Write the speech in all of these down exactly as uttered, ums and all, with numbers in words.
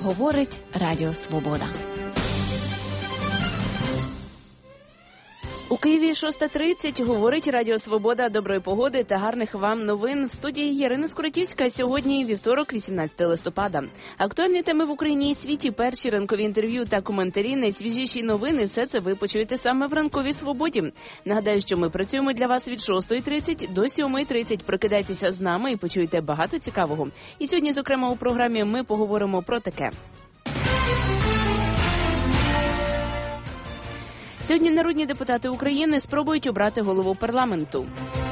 Говорить Радіо Свобода. У Києві шоста тридцять. Говорить Радіо Свобода. Доброї погоди та гарних вам новин. В студії Ярина Скоротівська. Сьогодні вівторок, вісімнадцяте листопада. Актуальні теми в Україні і світі, перші ранкові інтерв'ю та коментарі, найсвіжіші новини. Все це ви почуєте саме в Ранковій Свободі. Нагадаю, що ми працюємо для вас від шостої тридцять до сьомої тридцять. Прокидайтеся з нами і почуєте багато цікавого. І сьогодні, зокрема, у програмі ми поговоримо про таке. Сьогодні народні депутати України спробують обрати голову парламенту.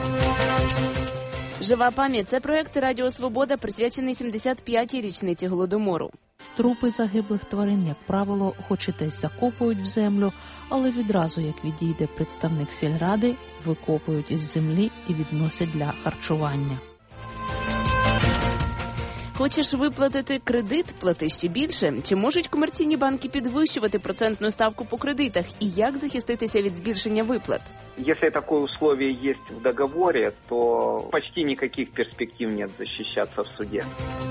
«Жива пам'ять» – це проєкт Радіо Свобода, присвячений сімдесят п'ятій річниці Голодомору. Трупи загиблих тварин, як правило, хоч і десь закопують в землю, але відразу, як відійде представник сільради, викопують із землі і відносять для харчування. Хочеш виплатити кредит – плати ще більше. Чи можуть комерційні банки підвищувати процентну ставку по кредитах? І як захиститися від збільшення виплат? Если такое условие есть в договоре, то почти никаких перспектив нет защищаться в суде.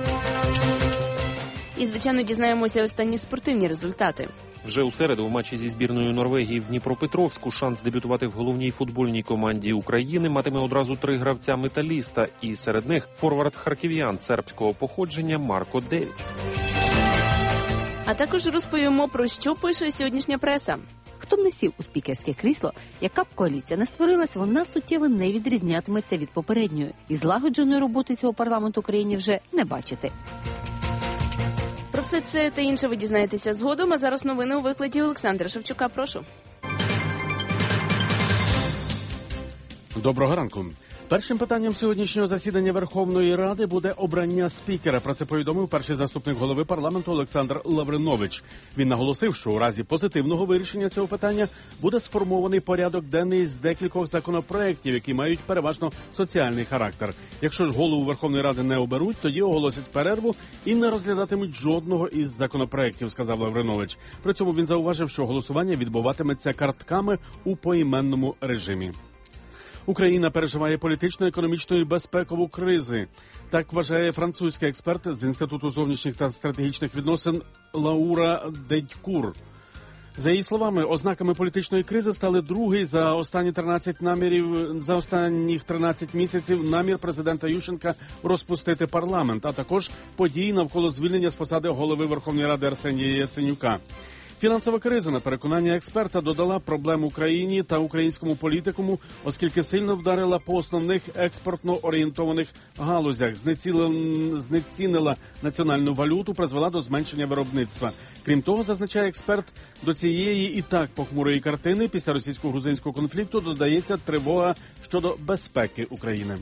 І, звичайно, дізнаємося останні спортивні результати. Вже у середу в матчі зі збірною Норвегії в Дніпропетровську шанс дебютувати в головній футбольній команді України матиме одразу три гравця металіста. І серед них форвард харків'ян сербського походження Марко Девіч. А також розповімо, про що пише сьогоднішня преса. Хто б не сів у спікерське крісло, яка б коаліція не створилась, вона суттєво не відрізнятиметься від попередньої. І злагодженої роботи цього парламенту Україні вже не бачити. Про все це та інше ви дізнаєтеся згодом, а зараз новини у викладі Олександра Шевчука. Прошу. Доброго ранку. Першим питанням сьогоднішнього засідання Верховної Ради буде обрання спікера. Про це повідомив перший заступник голови парламенту Олександр Лавринович. Він наголосив, що у разі позитивного вирішення цього питання буде сформований порядок денний з декількох законопроєктів, які мають переважно соціальний характер. Якщо ж голову Верховної Ради не оберуть, тоді оголосять перерву і не розглядатимуть жодного із законопроєктів, сказав Лавринович. При цьому він зауважив, що голосування відбуватиметься картками у поіменному режимі. Україна переживає політичну, економічну і безпекову кризи. Так вважає французький експерт з Інституту зовнішніх та стратегічних відносин Лаура Дедькур. За її словами, ознаками політичної кризи стали другий за останні тринадцять намірів за останніх тринадцять місяців намір президента Ющенка розпустити парламент, а також події навколо звільнення з посади голови Верховної Ради Арсенія Яценюка. Фінансова криза, на переконання експерта, додала проблем Україні та українському політикуму, оскільки сильно вдарила по основних експортно-орієнтованих галузях, знецінила національну валюту, призвела до зменшення виробництва. Крім того, зазначає експерт, до цієї і так похмурої картини після російсько-грузинського конфлікту додається тривога щодо безпеки України.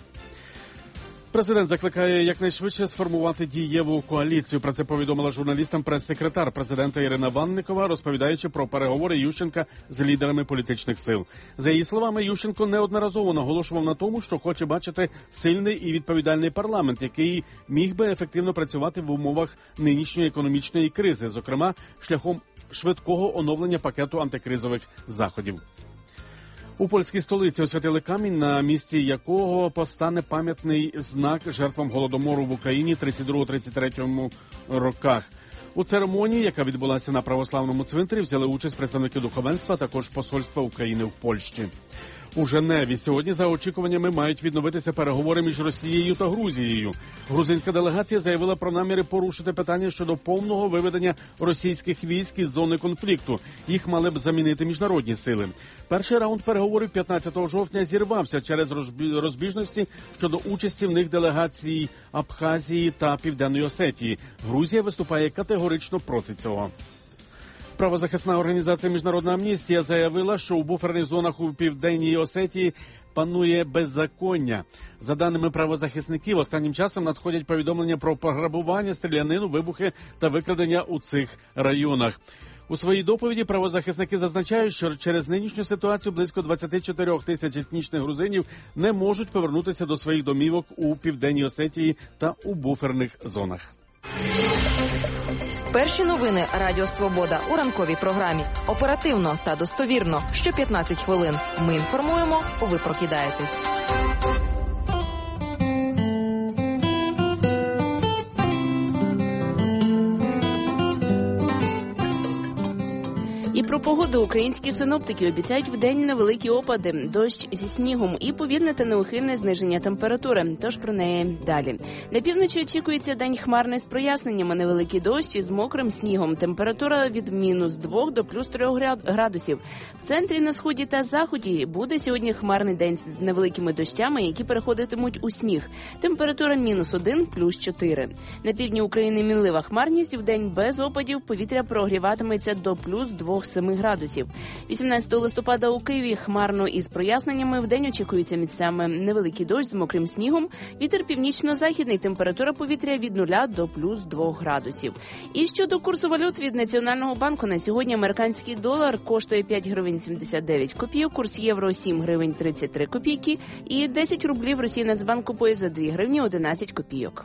Президент закликає якнайшвидше сформувати дієву коаліцію. Про це повідомила журналістам прес-секретар президента Ірина Ванникова, розповідаючи про переговори Ющенка з лідерами політичних сил. За її словами, Ющенко неодноразово наголошував на тому, що хоче бачити сильний і відповідальний парламент, який міг би ефективно працювати в умовах нинішньої економічної кризи, зокрема, шляхом швидкого оновлення пакету антикризових заходів. У польській столиці освятили камінь, на місці якого постане пам'ятний знак жертвам Голодомору в Україні тридцять другого тридцять третього роках. У церемонії, яка відбулася на православному цвинтарі, взяли участь представники духовенства, а також посольства України в Польщі. У Женеві сьогодні, за очікуваннями, мають відновитися переговори між Росією та Грузією. Грузинська делегація заявила про наміри порушити питання щодо повного виведення російських військ із зони конфлікту. Їх мали б замінити міжнародні сили. Перший раунд переговорів п'ятнадцятого жовтня зірвався через розбіжності щодо участі в них делегацій Абхазії та Південної Осетії. Грузія виступає категорично проти цього. Правозахисна організація «Міжнародна амністія» заявила, що у буферних зонах у Південній Осетії панує беззаконня. За даними правозахисників, останнім часом надходять повідомлення про пограбування, стрілянину, вибухи та викрадення у цих районах. У своїй доповіді правозахисники зазначають, що через нинішню ситуацію близько двадцять чотири тисяч етнічних грузинів не можуть повернутися до своїх домівок у Південній Осетії та у буферних зонах. Перші новини Радіо Свобода у ранковій програмі. Оперативно та достовірно. Що п'ятнадцять хвилин. Ми інформуємо, ви прокидаєтесь. Про погоду українські синоптики обіцяють вдень невеликі опади, дощ зі снігом і повільне та неухильне зниження температури. Тож про неї далі. На півночі очікується день хмарний з проясненнями, невеликий дощ із мокрим снігом. Температура від мінус двох до плюс трьох градусів. В центрі, на сході та заході буде сьогодні хмарний день з невеликими дощами, які переходитимуть у сніг. Температура мінус один, плюс чотири. На півдні України мінлива хмарність, вдень без опадів, повітря прогріватиметься до плюс двох семи градусів. вісімнадцятого листопада у Києві хмарно із проясненнями, вдень очікується місцями невеликий дощ з мокрим снігом, вітер північно-західний, температура повітря від нуля до плюс двох градусів. І щодо курсу валют від Національного банку, на сьогодні американський долар коштує п'ять гривень сімдесят дев'ять копійок, курс євро сім гривень тридцять три копійки і десять рублів Росії Нацбанк купує за дві гривні одинадцять копійок.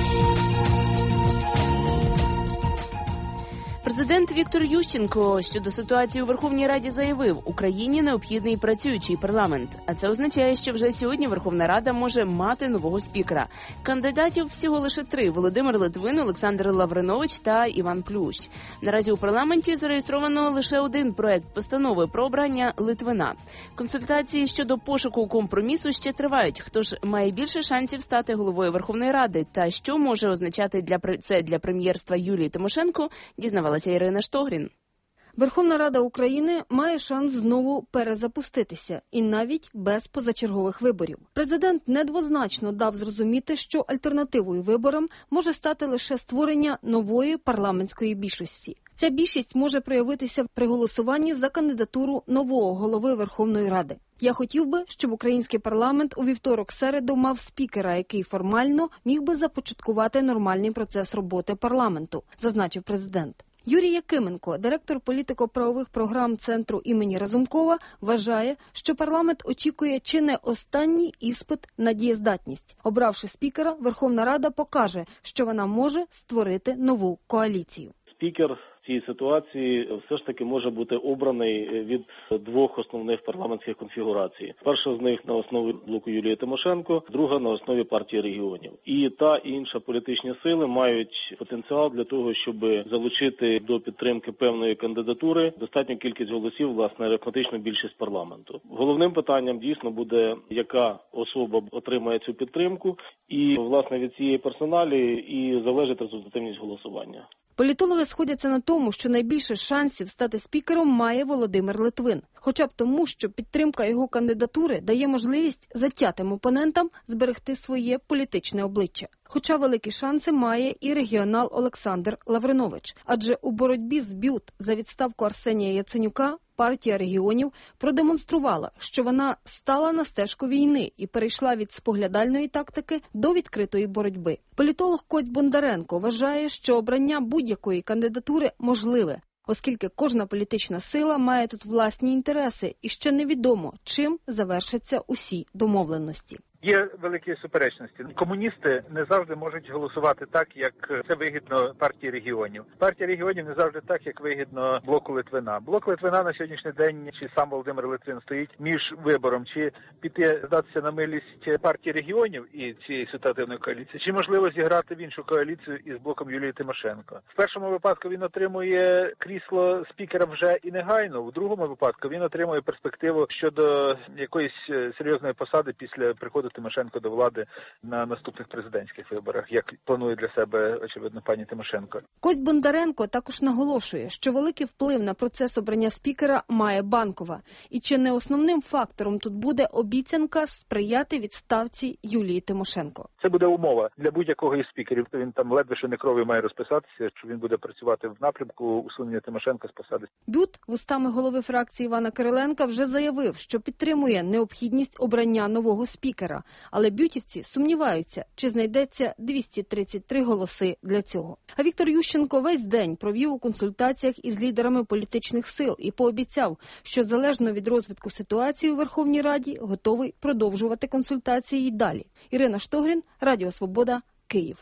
Президент Віктор Ющенко щодо ситуації у Верховній Раді заявив, Україні необхідний працюючий парламент. А це означає, що вже сьогодні Верховна Рада може мати нового спікера. Кандидатів всього лише три – Володимир Литвин, Олександр Лавринович та Іван Плющ. Наразі у парламенті зареєстровано лише один проект постанови про обрання Литвина. Консультації щодо пошуку компромісу ще тривають. Хто ж має більше шансів стати головою Верховної Ради та що може означати для це для прем'єрства Юлії Тимошенко, дізнавалася Ірина Штогрін. Верховна Рада України має шанс знову перезапуститися, і навіть без позачергових виборів. Президент недвозначно дав зрозуміти, що альтернативою виборам може стати лише створення нової парламентської більшості. Ця більшість може проявитися при голосуванні за кандидатуру нового голови Верховної Ради. Я хотів би, щоб український парламент у вівторок-середу мав спікера, який формально міг би започаткувати нормальний процес роботи парламенту, зазначив президент. Юрій Якименко, директор політико-правових програм Центру імені Разумкова, вважає, що парламент очікує чи не останній іспит на дієздатність. Обравши спікера, Верховна Рада покаже, що вона може створити нову коаліцію. Спікер в цій ситуації все ж таки може бути обраний від двох основних парламентських конфігурацій. Перша з них на основі блоку Юлії Тимошенко, друга на основі партії регіонів. І та і інша політичні сили мають потенціал для того, щоб залучити до підтримки певної кандидатури достатню кількість голосів, власне, арифметичну більшість парламенту. Головним питанням дійсно буде, яка особа отримає цю підтримку, і, власне, від цієї персоналі і залежить результативність голосування. Політологи сходяться на тому, що найбільше шансів стати спікером має Володимир Литвин. Хоча б тому, що підтримка його кандидатури дає можливість затятим опонентам зберегти своє політичне обличчя. Хоча великі шанси має і регіонал Олександр Лавринович. Адже у боротьбі з БЮТ за відставку Арсенія Яценюка партія регіонів продемонструвала, що вона стала на стежку війни і перейшла від споглядальної тактики до відкритої боротьби. Політолог Кость Бондаренко вважає, що обрання будь-якої кандидатури можливе, оскільки кожна політична сила має тут власні інтереси і ще невідомо, чим завершаться усі домовленості. Є великі суперечності. Комуністи не завжди можуть голосувати так, як це вигідно партії регіонів. Партія регіонів не завжди так, як вигідно блоку Литвина. Блок Литвина на сьогоднішній день, чи сам Володимир Литвин стоїть між вибором, чи піти здатися на милість партії регіонів і цієї ситуативної коаліції, чи можливо зіграти в іншу коаліцію із блоком Юлії Тимошенко. В першому випадку він отримує крісло спікера вже і негайно, в другому випадку він отримує перспективу щодо якоїсь серйозної посади після приходу Тимошенко до влади на наступних президентських виборах, як планує для себе, очевидно, пані Тимошенко. Кость Бондаренко також наголошує, що великий вплив на процес обрання спікера має Банкова. І чи не основним фактором тут буде обіцянка сприяти відставці Юлії Тимошенко? Це буде умова для будь-якого із спікерів. Він там ледве що не кров'ю має розписатися, що він буде працювати в напрямку усунення Тимошенко з посади. БЮТ, вустами голови фракції Івана Кириленка, вже заявив, що підтримує необхідність обрання нового спікера. Але бютівці сумніваються, чи знайдеться двісті тридцять три голоси для цього. А Віктор Ющенко весь день провів у консультаціях із лідерами політичних сил і пообіцяв, що залежно від розвитку ситуації у Верховній Раді готовий продовжувати консультації й далі. Ірина Штогрін, Радіо Свобода, Київ.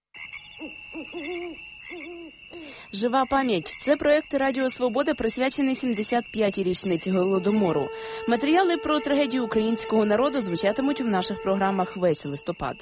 «Жива пам'ять» – це проєкт Радіо Свобода, присвячений сімдесят п'ятій річниці Голодомору. Матеріали про трагедію українського народу звучатимуть в наших програмах весь листопад.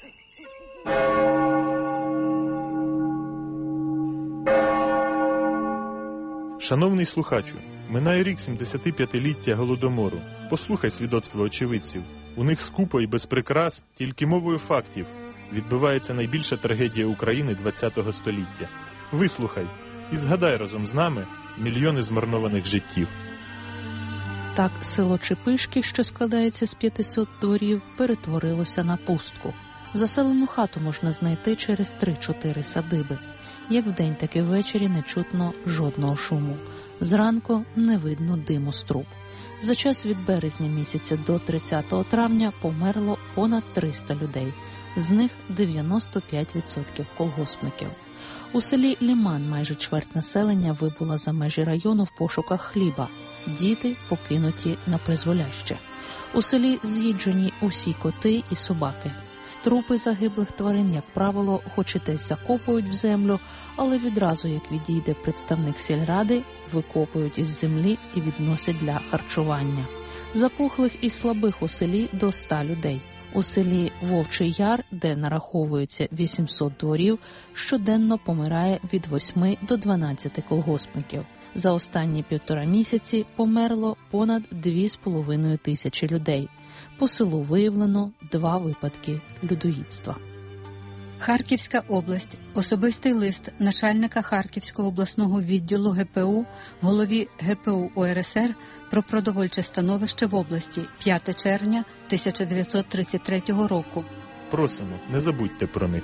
Шановний слухачу, Минає рік сімдесятип'ятиліття Голодомору. Послухай свідоцтва очевидців. У них скупо і без прикрас, тільки мовою фактів, відбувається найбільша трагедія України ХХ століття. Вислухай і згадай разом з нами мільйони змарнованих життів. Так село Чепишки, що складається з п'ятисот дворів, перетворилося на пустку. Заселену хату можна знайти через три-чотири садиби. Як вдень, так і ввечері не чутно жодного шуму. Зранку не видно диму з труб. За час від березня місяця до тридцятого травня померло понад триста людей. З них дев'яносто п'ять відсотків колгоспників. У селі Ліман майже чверть населення вибула за межі району в пошуках хліба. Діти покинуті на призволяще. У селі з'їджені усі коти і собаки. Трупи загиблих тварин, як правило, хоч і десь закопують в землю, але відразу, як відійде представник сільради, викопують із землі і відносять для харчування. Запухлих і слабих у селі до ста людей. У селі Вовчий Яр, де нараховується вісімсот дворів, щоденно помирає від восьми до дванадцяти колгоспників. За останні півтора місяці померло понад дві з половиною тисячі людей. По селу виявлено два випадки людоїдства. Харківська область. Особистий лист начальника Харківського обласного відділу ге пе у голові ге пе у о ер ес ер про продовольче становище в області п'яте червня тисяча дев'ятсот тридцять третього року. Просимо, не забудьте про них.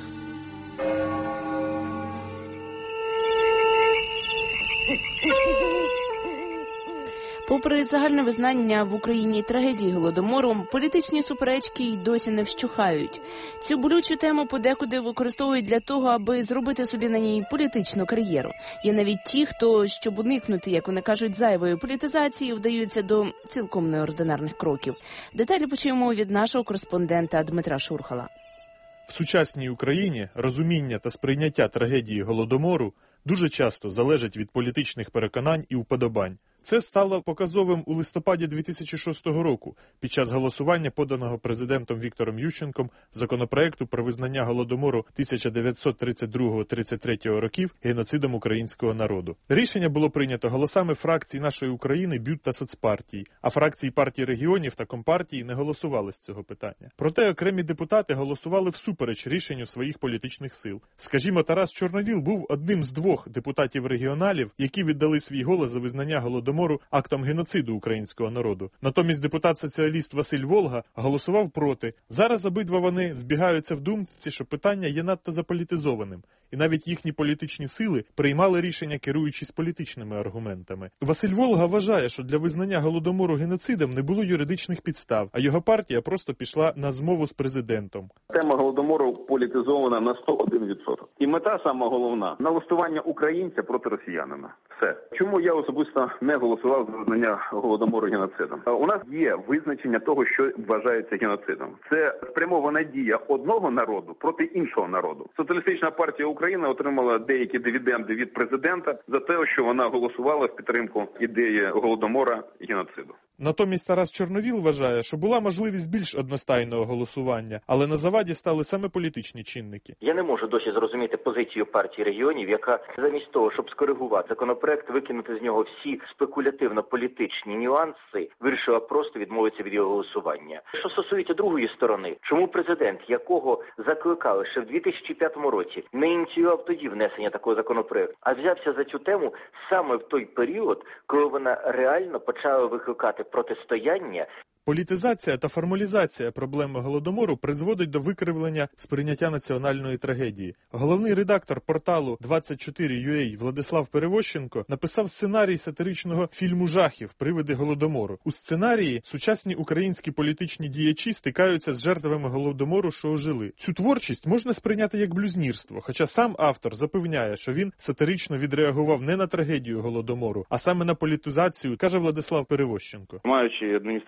Попри загальне визнання в Україні трагедії Голодомору, політичні суперечки й досі не вщухають. Цю болючу тему подекуди використовують для того, аби зробити собі на ній політичну кар'єру. Є навіть ті, хто, щоб уникнути, як вони кажуть, зайвої політизації, вдаються до цілком неординарних кроків. Деталі почуємо від нашого кореспондента Дмитра Шурхала. В сучасній Україні розуміння та сприйняття трагедії Голодомору дуже часто залежить від політичних переконань і уподобань. Це стало показовим у листопаді дві тисячі шостого року під час голосування, поданого президентом Віктором Ющенком, законопроекту про визнання Голодомору тисяча дев'ятсот тридцять другого - тридцять третього років геноцидом українського народу. Рішення було прийнято голосами фракцій «Нашої України», БЮТ та соцпартій, а фракції партії регіонів та компартії не голосували з цього питання. Проте окремі депутати голосували всупереч рішенню своїх політичних сил. Скажімо, Тарас Чорновіл був одним з двох депутатів-регіоналів, які віддали свій голос за визнання Голодомору актом геноциду українського народу. Натомість депутат-соціаліст Василь Волга голосував проти. Зараз обидва вони збігаються в думці, що питання є надто заполітизованим, і навіть їхні політичні сили приймали рішення, керуючись політичними аргументами. Василь Волга вважає, що для визнання Голодомору геноцидом не було юридичних підстав, а його партія просто пішла на змову з президентом. Тема Голодомору політизована на сто один відсоток. І мета сама головна – налаштування українця проти росіянина. Все. Чому я особисто не голосував за визнання Голодомору геноцидом? У нас є визначення того, що вважається геноцидом. Це спрямована дія одного народу проти іншого народу. Соціалістична партія України отримала деякі дивіденди від президента за те, що вона голосувала в підтримку ідеї Голодомора геноциду. Натомість Тарас Чорновіл вважає, що була можливість більш одностайного голосування, але на заваді стали саме політичні чинники. Я не можу досі зрозуміти позицію партії регіонів, яка замість того, щоб скоригувати законопроект, викинути з нього всі спекулятивно-політичні нюанси, вирішила просто відмовитися від його голосування. Що стосується другої сторони, чому президент, якого закликали ще в дві тисячі п'ятому році, не ініціював тоді внесення такого законопроекту, а взявся за цю тему саме в той період, коли вона реально почала викликати протистояння. Політизація та формалізація проблеми Голодомору призводить до викривлення сприйняття національної трагедії. Головний редактор порталу двадцять чотири ю ей Владислав Перевощенко написав сценарій сатиричного фільму жахів «Привиди Голодомору». У сценарії сучасні українські політичні діячі стикаються з жертвами Голодомору, що ожили. Цю творчість можна сприйняти як блюзнірство, хоча сам автор запевняє, що він сатирично відреагував не на трагедію Голодомору, а саме на політизацію, каже Владислав Перевощенко. Маючи адміністративний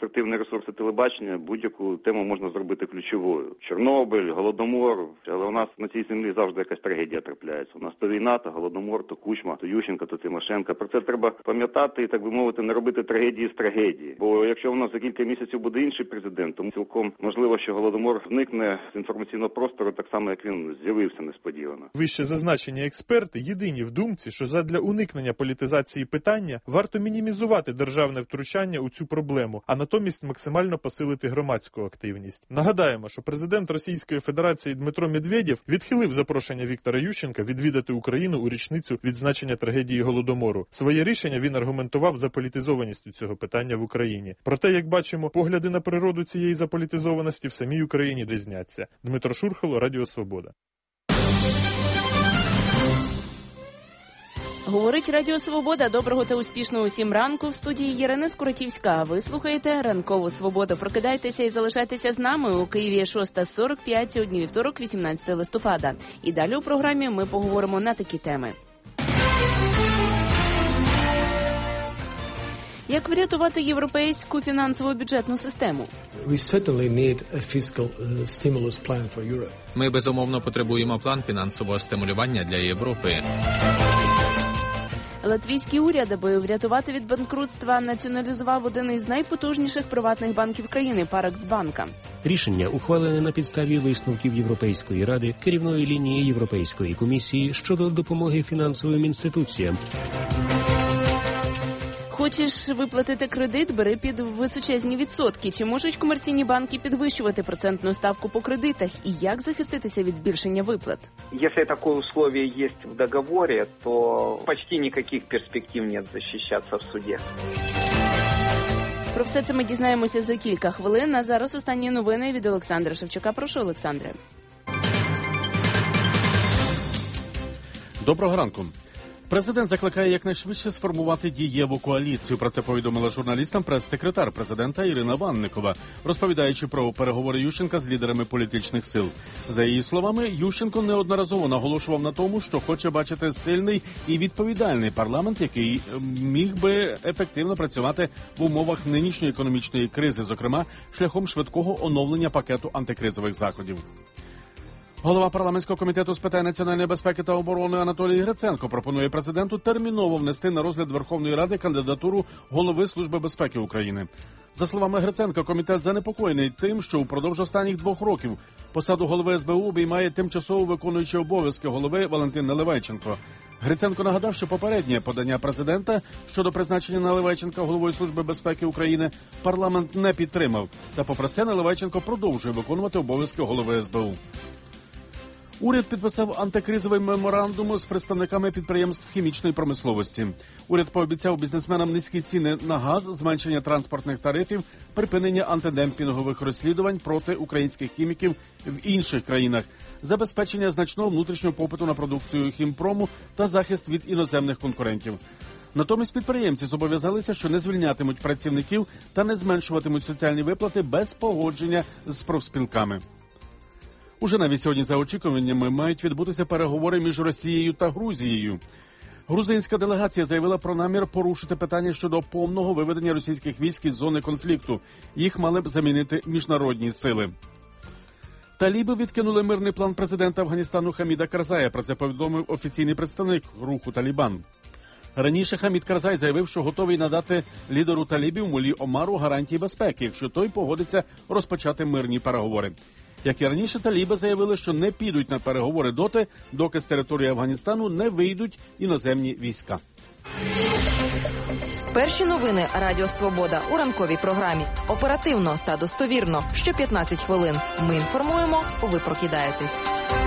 ресурси телебачення, будь-яку тему можна зробити ключовою. Чорнобиль, Голодомор, але у нас на цій землі завжди якась трагедія трапляється. У нас то війна, то Голодомор, то Кучма, то Ющенко, то Тимошенко. Про це треба пам'ятати і, так би мовити, не робити трагедії з трагедії. Бо якщо у нас за кілька місяців буде інший президент, то цілком можливо, що Голодомор зникне з інформаційного простору так само, як він з'явився несподівано. Вище зазначені експерти єдині в думці, що задля уникнення політизації питання варто мінімізувати державне втручання у цю проблему, а натомість максимально посилити громадську активність. Нагадаємо, що президент Російської Федерації Дмитро Медведєв відхилив запрошення Віктора Ющенка відвідати Україну у річницю відзначення трагедії Голодомору. Своє рішення він аргументував заполітизованістю цього питання в Україні. Проте, як бачимо, погляди на природу цієї заполітизованості в самій Україні різняться. Дмитро Шурхало, Радіо Свобода. Говорить Радіо Свобода. Доброго та успішного усім ранку. В студії Ірина Скоротівська. Ви слухаєте Ранкову Свободу. Прокидайтеся і залишайтеся з нами. У Києві шоста сорок п'ять, сьогодні вівторок, вісімнадцяте листопада. І далі у програмі ми поговоримо на такі теми. Як врятувати європейську фінансову бюджетну систему? Ми, безумовно, потребуємо план фінансового стимулювання для Європи. Латвійський уряд, аби врятувати від банкрутства, націоналізував один із найпотужніших приватних банків країни – Парексбанка. Рішення ухвалене на підставі висновків Європейської ради, керівної лінії Європейської комісії щодо допомоги фінансовим інституціям. Хочеш виплатити кредит – бери під височезні відсотки. Чи можуть комерційні банки підвищувати процентну ставку по кредитах? І як захиститися від збільшення виплат? Если такое условие есть в договоре, то почти никаких перспектив нет защищаться в суде. Про все це ми дізнаємося за кілька хвилин. А зараз останні новини від Олександра Шевчука. Прошу, Олександре. Доброго ранку. Президент закликає якнайшвидше сформувати дієву коаліцію. Про це повідомила журналістам прес-секретар президента Ірина Ванникова, розповідаючи про переговори Ющенка з лідерами політичних сил. За її словами, Ющенко неодноразово наголошував на тому, що хоче бачити сильний і відповідальний парламент, який міг би ефективно працювати в умовах нинішньої економічної кризи, зокрема, шляхом швидкого оновлення пакету антикризових заходів. Голова парламентського комітету з питань національної безпеки та оборони Анатолій Гриценко пропонує президенту терміново внести на розгляд Верховної Ради кандидатуру голови Служби безпеки України. За словами Гриценка, комітет занепокоєний тим, що упродовж останніх двох років посаду голови ес бе у обіймає тимчасово виконуючий обов'язки голови Валентин Наливайченко. Гриценко нагадав, що попереднє подання президента щодо призначення Наливайченка головою Служби безпеки України парламент не підтримав. Та попри це Наливайченко продовжує виконувати обов'язки голови ес бе у. Уряд підписав антикризовий меморандум з представниками підприємств хімічної промисловості. Уряд пообіцяв бізнесменам низькі ціни на газ, зменшення транспортних тарифів, припинення антидемпінгових розслідувань проти українських хіміків в інших країнах, забезпечення значного внутрішнього попиту на продукцію хімпрому та захист від іноземних конкурентів. Натомість підприємці зобов'язалися, що не звільнятимуть працівників та не зменшуватимуть соціальні виплати без погодження з профспілками. У Женеві сьогодні, за очікуваннями, мають відбутися переговори між Росією та Грузією. Грузинська делегація заявила про намір порушити питання щодо повного виведення російських військ із зони конфлікту. Їх мали б замінити міжнародні сили. Таліби відкинули мирний план президента Афганістану Хаміда Карзая. Про це повідомив офіційний представник руху «Талібан». Раніше Хамід Карзай заявив, що готовий надати лідеру талібів Мулі Омару гарантії безпеки, якщо той погодиться розпочати мирні переговори. Як і раніше, таліби заявили, що не підуть на переговори доти, доки з території Афганістану не вийдуть іноземні війська. Перші новини Радіо Свобода у ранковій програмі. Оперативно та достовірно. Що п'ятнадцять хвилин. Ми інформуємо, ви прокидаєтесь.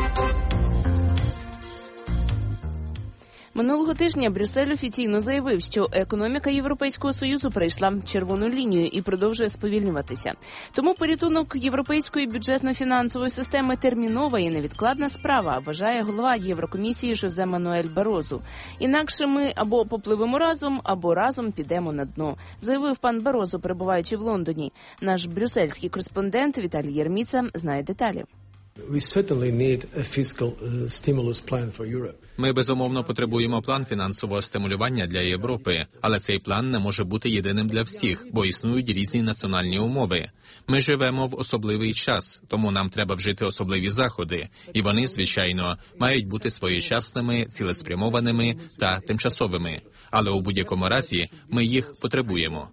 Минулого тижня Брюссель офіційно заявив, що економіка Європейського Союзу перейшла червону лінію і продовжує сповільнюватися. Тому порятунок європейської бюджетно-фінансової системи термінова і невідкладна справа, вважає голова Єврокомісії Жозе Мануель Барозу. Інакше ми або попливемо разом, або разом підемо на дно, заявив пан Барозу, перебуваючи в Лондоні. Наш брюссельський кореспондент Віталій Єрміца знає деталі. Ми, безумовно, потребуємо план фінансового стимулювання для Європи, але цей план не може бути єдиним для всіх, бо існують різні національні умови. Ми живемо в особливий час, тому нам треба вжити особливі заходи, і вони, звичайно, мають бути своєчасними, цілеспрямованими та тимчасовими. Але у будь-якому разі ми їх потребуємо.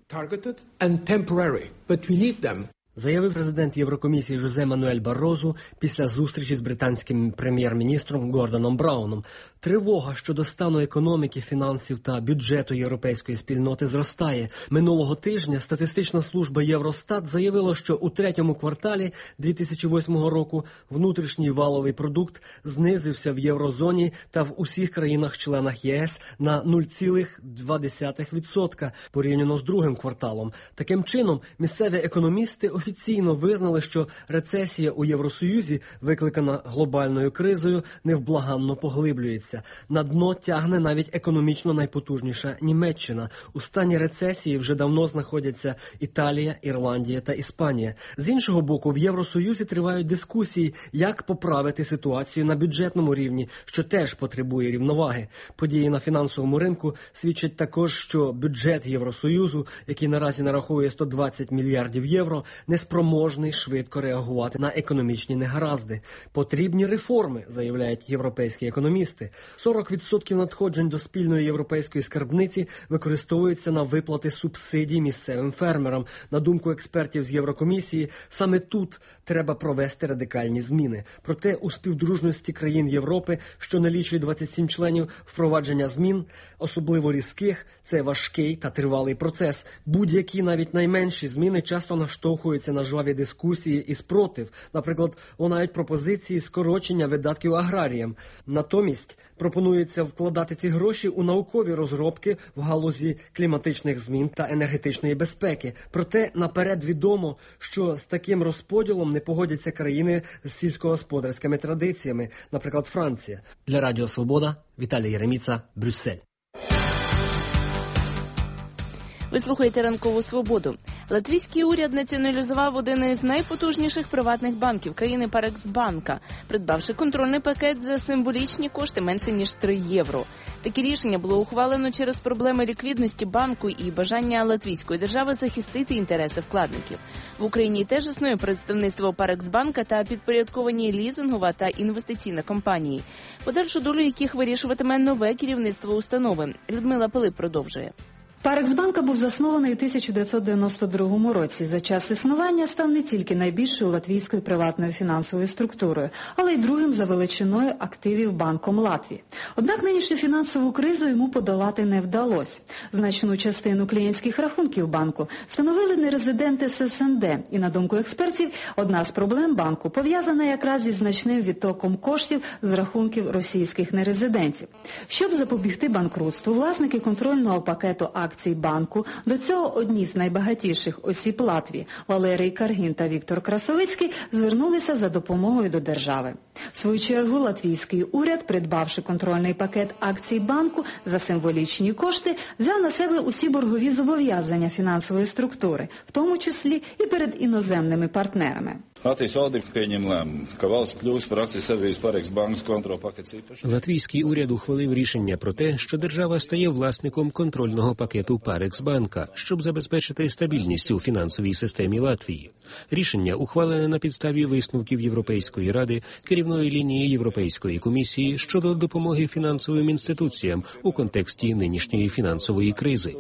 Заявив президент Єврокомісії Жозе Мануель Баррозу після зустрічі з британським прем'єр-міністром Гордоном Брауном. Тривога щодо стану економіки, фінансів та бюджету європейської спільноти зростає. Минулого тижня статистична служба Євростат заявила, що у третьому кварталі дві тисячі восьмого року внутрішній валовий продукт знизився в єврозоні та в усіх країнах-членах ЄС на нуль цілих два десятих відсотка порівняно з другим кварталом. Таким чином, місцеві економісти офіційно визнали, що рецесія у Євросоюзі, викликана глобальною кризою, невблаганно поглиблюється. На дно тягне навіть економічно найпотужніша Німеччина. У стані рецесії вже давно знаходяться Італія, Ірландія та Іспанія. З іншого боку, в Євросоюзі тривають дискусії, як поправити ситуацію на бюджетному рівні, що теж потребує рівноваги. Події на фінансовому ринку свідчать також, що бюджет Євросоюзу, який наразі нараховує сто двадцять мільярдів євро, неспроможний швидко реагувати на економічні негаразди. Потрібні реформи, заявляють європейські економісти. сорок відсотків надходжень до спільної європейської скарбниці використовуються на виплати субсидій місцевим фермерам. На думку експертів з Єврокомісії, саме тут треба провести радикальні зміни. Проте у співдружності країн Європи, що налічує двадцять сім членів, впровадження змін, особливо різких, це важкий та тривалий процес. Будь-які, навіть найменші зміни часто наштовхуються на жваві дискусії і спротив. Наприклад, лунають пропозиції скорочення видатків аграріям. Натомість пропонується вкладати ці гроші у наукові розробки в галузі кліматичних змін та енергетичної безпеки. Проте наперед відомо, що з таким розподілом не погодяться країни з сільськогосподарськими традиціями, наприклад, Франція. Для Радіо Свобода, Віталій Єреміца, Брюссель. Ви слухаєте «Ранкову свободу». Латвійський уряд націоналізував один із найпотужніших приватних банків країни Парексбанка, придбавши контрольний пакет за символічні кошти менше ніж три євро. Таке рішення було ухвалено через проблеми ліквідності банку і бажання латвійської держави захистити інтереси вкладників. В Україні теж існує представництво Парексбанка та підпорядковані лізингова та інвестиційна компанії, подальшу долю яких вирішуватиме нове керівництво установи. Людмила Пилип продовжує. Парексбанка був заснований у тисяча дев'ятсот дев'яносто другому році. За час існування став не тільки найбільшою латвійською приватною фінансовою структурою, але й другим за величиною активів банком Латвії. Однак нинішню фінансову кризу йому подолати не вдалося. Значну частину клієнтських рахунків банку становили нерезиденти з ес ен де. І, на думку експертів, одна з проблем банку пов'язана якраз із значним відтоком коштів з рахунків російських нерезидентів. Щоб запобігти банкрутству, власники контрольного пакету акцій акцій банку, до цього одні з найбагатіших осіб Латвії Валерій Каргін та Віктор Красовицький звернулися за допомогою до держави. В свою чергу латвійський уряд, придбавши контрольний пакет акцій банку за символічні кошти, взяв на себе усі боргові зобов'язання фінансової структури, в тому числі і перед іноземними партнерами. Латвijas valdība pieņem lēmumu, ka valsts kļūs par akcijas Pareksbankas kontrolpaketes īpašnieku. Латвійський уряд ухвалив рішення про те, що держава стає власником контрольного пакету Парексбанка, щоб забезпечити стабільність у фінансовій системі Латвії. Рішення ухвалене на підставі висновків Європейської ради, керівної лінії Європейської комісії щодо допомоги фінансовим інституціям у контексті нинішньої фінансової кризи.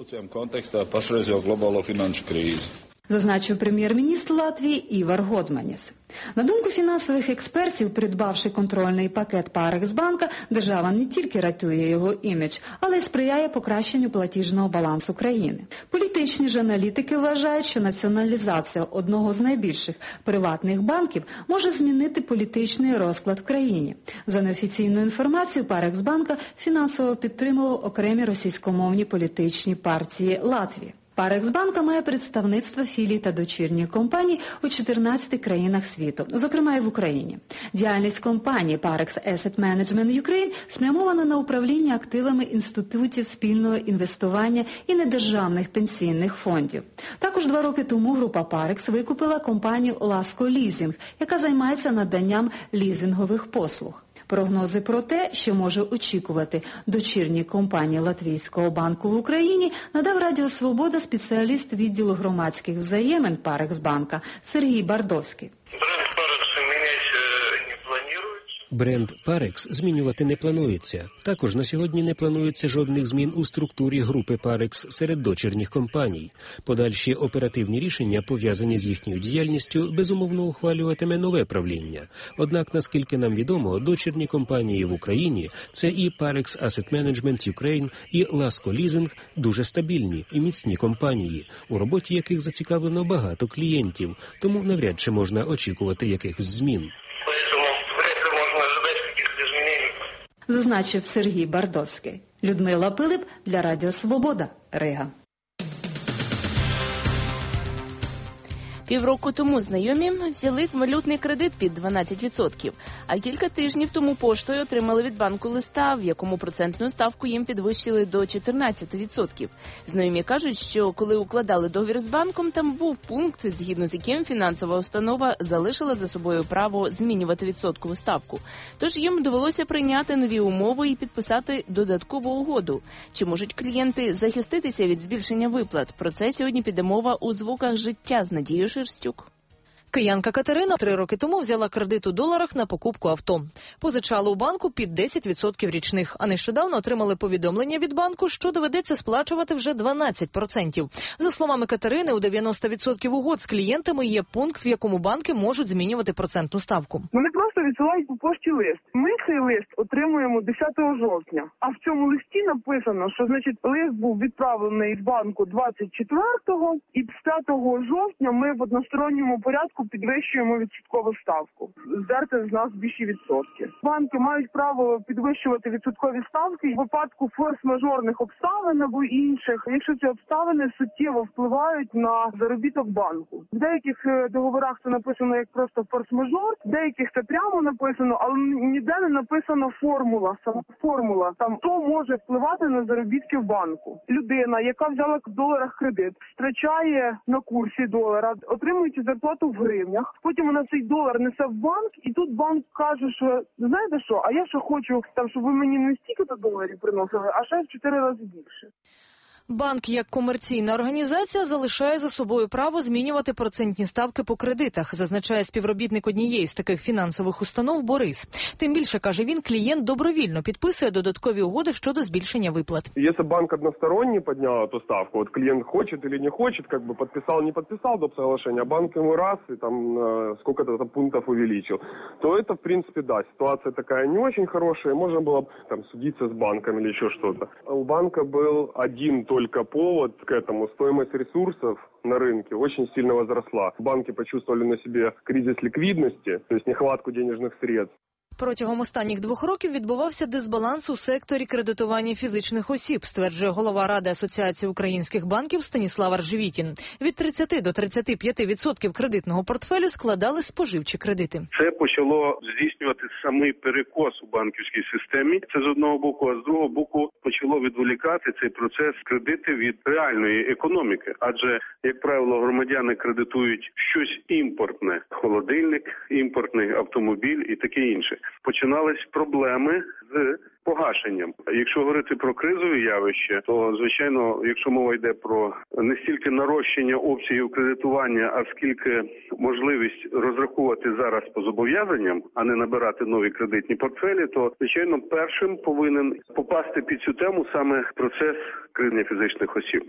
Зазначив прем'єр-міністр Латвії Івар Годманіс. На думку фінансових експертів, придбавши контрольний пакет Парексбанка, держава не тільки рятує його імідж, але й сприяє покращенню платіжного балансу країни. Політичні ж аналітики вважають, що націоналізація одного з найбільших приватних банків може змінити політичний розклад в країні. За неофіційною інформацією, Парексбанка фінансово підтримував окремі російськомовні політичні партії Латвії. Парексбанка має представництва філій та дочірніх компаній у чотирнадцяти країнах світу, зокрема і в Україні. Діяльність компанії Parex Asset Management Ukraine спрямована на управління активами інститутів спільного інвестування і недержавних пенсійних фондів. Також два роки тому група Parex викупила компанію Lasco Leasing, яка займається наданням лізингових послуг. Прогнози про те, що може очікувати дочірні компанії Латвійського банку в Україні, надав Радіо Свобода спеціаліст відділу громадських взаємин Парексбанка Сергій Бардовський. Бренд Parex змінювати не планується. Також на сьогодні не планується жодних змін у структурі групи Parex серед дочірніх компаній. Подальші оперативні рішення, пов'язані з їхньою діяльністю, безумовно ухвалюватиме нове правління. Однак, наскільки нам відомо, дочірні компанії в Україні – це і Parex Asset Management Ukraine, і Lasco Leasing – дуже стабільні і міцні компанії, у роботі яких зацікавлено багато клієнтів, тому навряд чи можна очікувати якихось змін. Зазначив Сергій Бардовський. Людмила Пилип для Радіо Свобода, Рига. Півроку тому знайомі взяли валютний кредит під дванадцять відсотків, а кілька тижнів тому поштою отримали від банку листа, в якому процентну ставку їм підвищили до чотирнадцять відсотків. Знайомі кажуть, що коли укладали договір з банком, там був пункт, згідно з яким фінансова установа залишила за собою право змінювати відсоткову ставку. Тож їм довелося прийняти нові умови і підписати додаткову угоду. Чи можуть клієнти захиститися від збільшення виплат? Про це сьогодні піде мова у звуках життя з Надією Шерстюк. Киянка Катерина три роки тому взяла кредит у доларах на покупку авто. Позичала у банку під десять відсотків річних, а нещодавно отримали повідомлення від банку, що доведеться сплачувати вже дванадцять відсотків. За словами Катерини, у дев'яносто відсотків угод з клієнтами є пункт, в якому банки можуть змінювати процентну ставку. Вони просто відсилають по пошті лист. Ми цей лист отримуємо десятого жовтня, а в цьому листі написано, що, значить, лист був відправлений з банку двадцять четвертого, і п'ятого жовтня ми в односторонньому порядку підвищуємо відсоткову ставку. Здерти з нас більші відсотки. Банки мають право підвищувати відсоткові ставки в випадку форс-мажорних обставин або інших, якщо ці обставини суттєво впливають на заробіток банку. В деяких договорах це написано як просто форс-мажор, в деяких це прямо написано, але ніде не написано формула, сама формула. Там хто може впливати на заробітки в банку. Людина, яка взяла в доларах кредит, втрачає на курсі долара, отримуючи зарплату в гривнях, потім вона цей долар несе в банк, і тут банк каже, що знаєте що, а я ще хочу, там, щоб ви мені не стільки-то доларів приносили, а ще в чотири рази більше. Банк, як комерційна організація, залишає за собою право змінювати процентні ставки по кредитах, зазначає співробітник однієї з таких фінансових установ Борис. Тим більше, каже він, клієнт добровільно підписує додаткові угоди щодо збільшення виплат. Якщо банк односторонне підняв эту ставку, от клієнт хоче або не хоче, как бы підписав, не підписав до соглашення, банк йому раз і там сколько-то там пунктів увеличил, то це, в принципі, да, ситуація така не дуже хороша, можна було б там судитися з банком або ще щось. У банка був один только Только повод к этому. Стоимость ресурсов на рынке очень сильно возросла. Банки почувствовали на себе кризис ликвидности, то есть нехватку денежных средств. Протягом останніх двох років відбувався дисбаланс у секторі кредитування фізичних осіб, стверджує голова Ради Асоціації українських банків Станіслав Аржевітін. Від тридцяти до тридцяти п'яти відсотків кредитного портфелю складали споживчі кредити. Це почало здійснювати самий перекос у банківській системі. Це з одного боку, а з другого боку почало відволікати цей процес кредити від реальної економіки. Адже, як правило, громадяни кредитують щось імпортне – холодильник, імпортний автомобіль і таке інше. Починались проблеми з погашенням. Якщо говорити про кризові явища, то, звичайно, якщо мова йде про не стільки нарощення обсягів кредитування, а скільки можливість розраховувати зараз по зобов'язанням, а не набирати нові кредитні портфелі, то, звичайно, першим повинен попасти під цю тему саме процес кредитування фізичних осіб.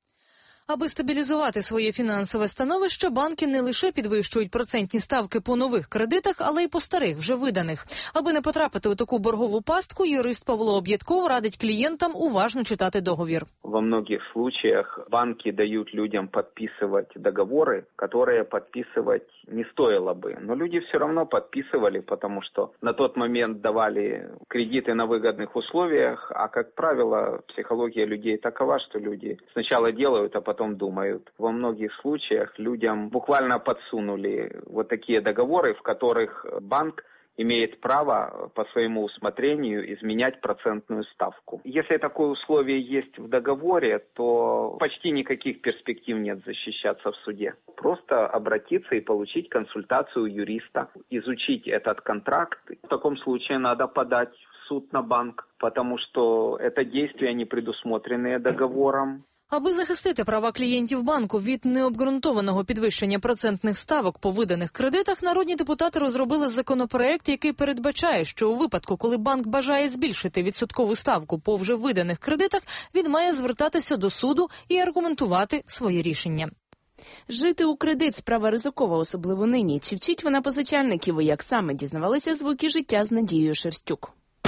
Аби стабілізувати своє фінансове становище, банки не лише підвищують процентні ставки по нових кредитах, але й по старих, вже виданих. Аби не потрапити у таку боргову пастку, юрист Павло Об'єдков радить клієнтам уважно читати договір. Во многих случаях банки дают людям подписывать договоры, которые подписывать не стоило бы. Но люди все равно подписывали, потому что на тот момент давали кредиты на выгодных условиях, а, как правило, психология людей такова, что люди сначала делают, а потом потом думают. Во многих случаях людям буквально подсунули вот такие договоры, в которых банк имеет право по своему усмотрению изменять процентную ставку. Если такое условие есть в договоре, то почти никаких перспектив нет защищаться в суде. Просто обратиться и получить консультацию юриста, изучить этот контракт. В таком случае надо подать в суд на банк, потому что это действия, не предусмотренные договором. Аби захистити права клієнтів банку від необґрунтованого підвищення процентних ставок по виданих кредитах, народні депутати розробили законопроект, який передбачає, що у випадку, коли банк бажає збільшити відсоткову ставку по вже виданих кредитах, він має звертатися до суду і аргументувати своє рішення. Жити у кредит – справа ризикова, особливо нині. Чи вчить вона позичальників і як саме, дізнавалися звуки життя з Надією Шерстюк.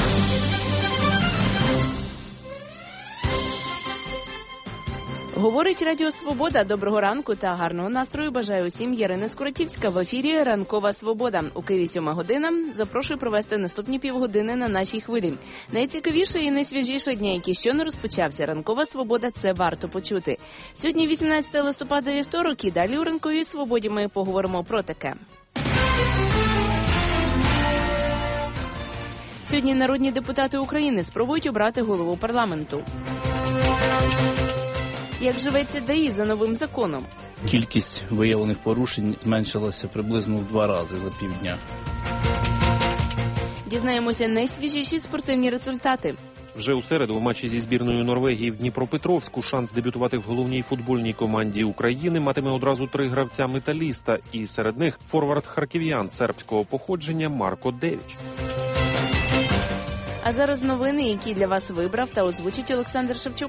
Говорить Радіо Свобода. Доброго ранку та гарного настрою бажаю усім. Ярина Скуратівська. В ефірі «Ранкова Свобода». У Києві сьома година. Запрошую провести наступні півгодини на нашій хвилі. Найцікавіше і найсвіжіше дня, які щойно розпочався. «Ранкова Свобода» – це варто почути. Сьогодні вісімнадцяте листопада, вівторок, і далі у «Ранковій Свободі» ми поговоримо про таке. Сьогодні народні депутати України спробують обрати голову парламенту. Як живеться ДАІ за новим законом? Кількість виявлених порушень зменшилася приблизно в два рази за півдня. Дізнаємося найсвіжіші спортивні результати. Вже у середу в матчі зі збірною Норвегії в Дніпропетровську шанс дебютувати в головній футбольній команді України матиме одразу три гравця металіста, і серед них форвард харків'ян сербського походження Марко Девіч. А зараз новини, які для вас вибрав та озвучить Олександр Шевчук.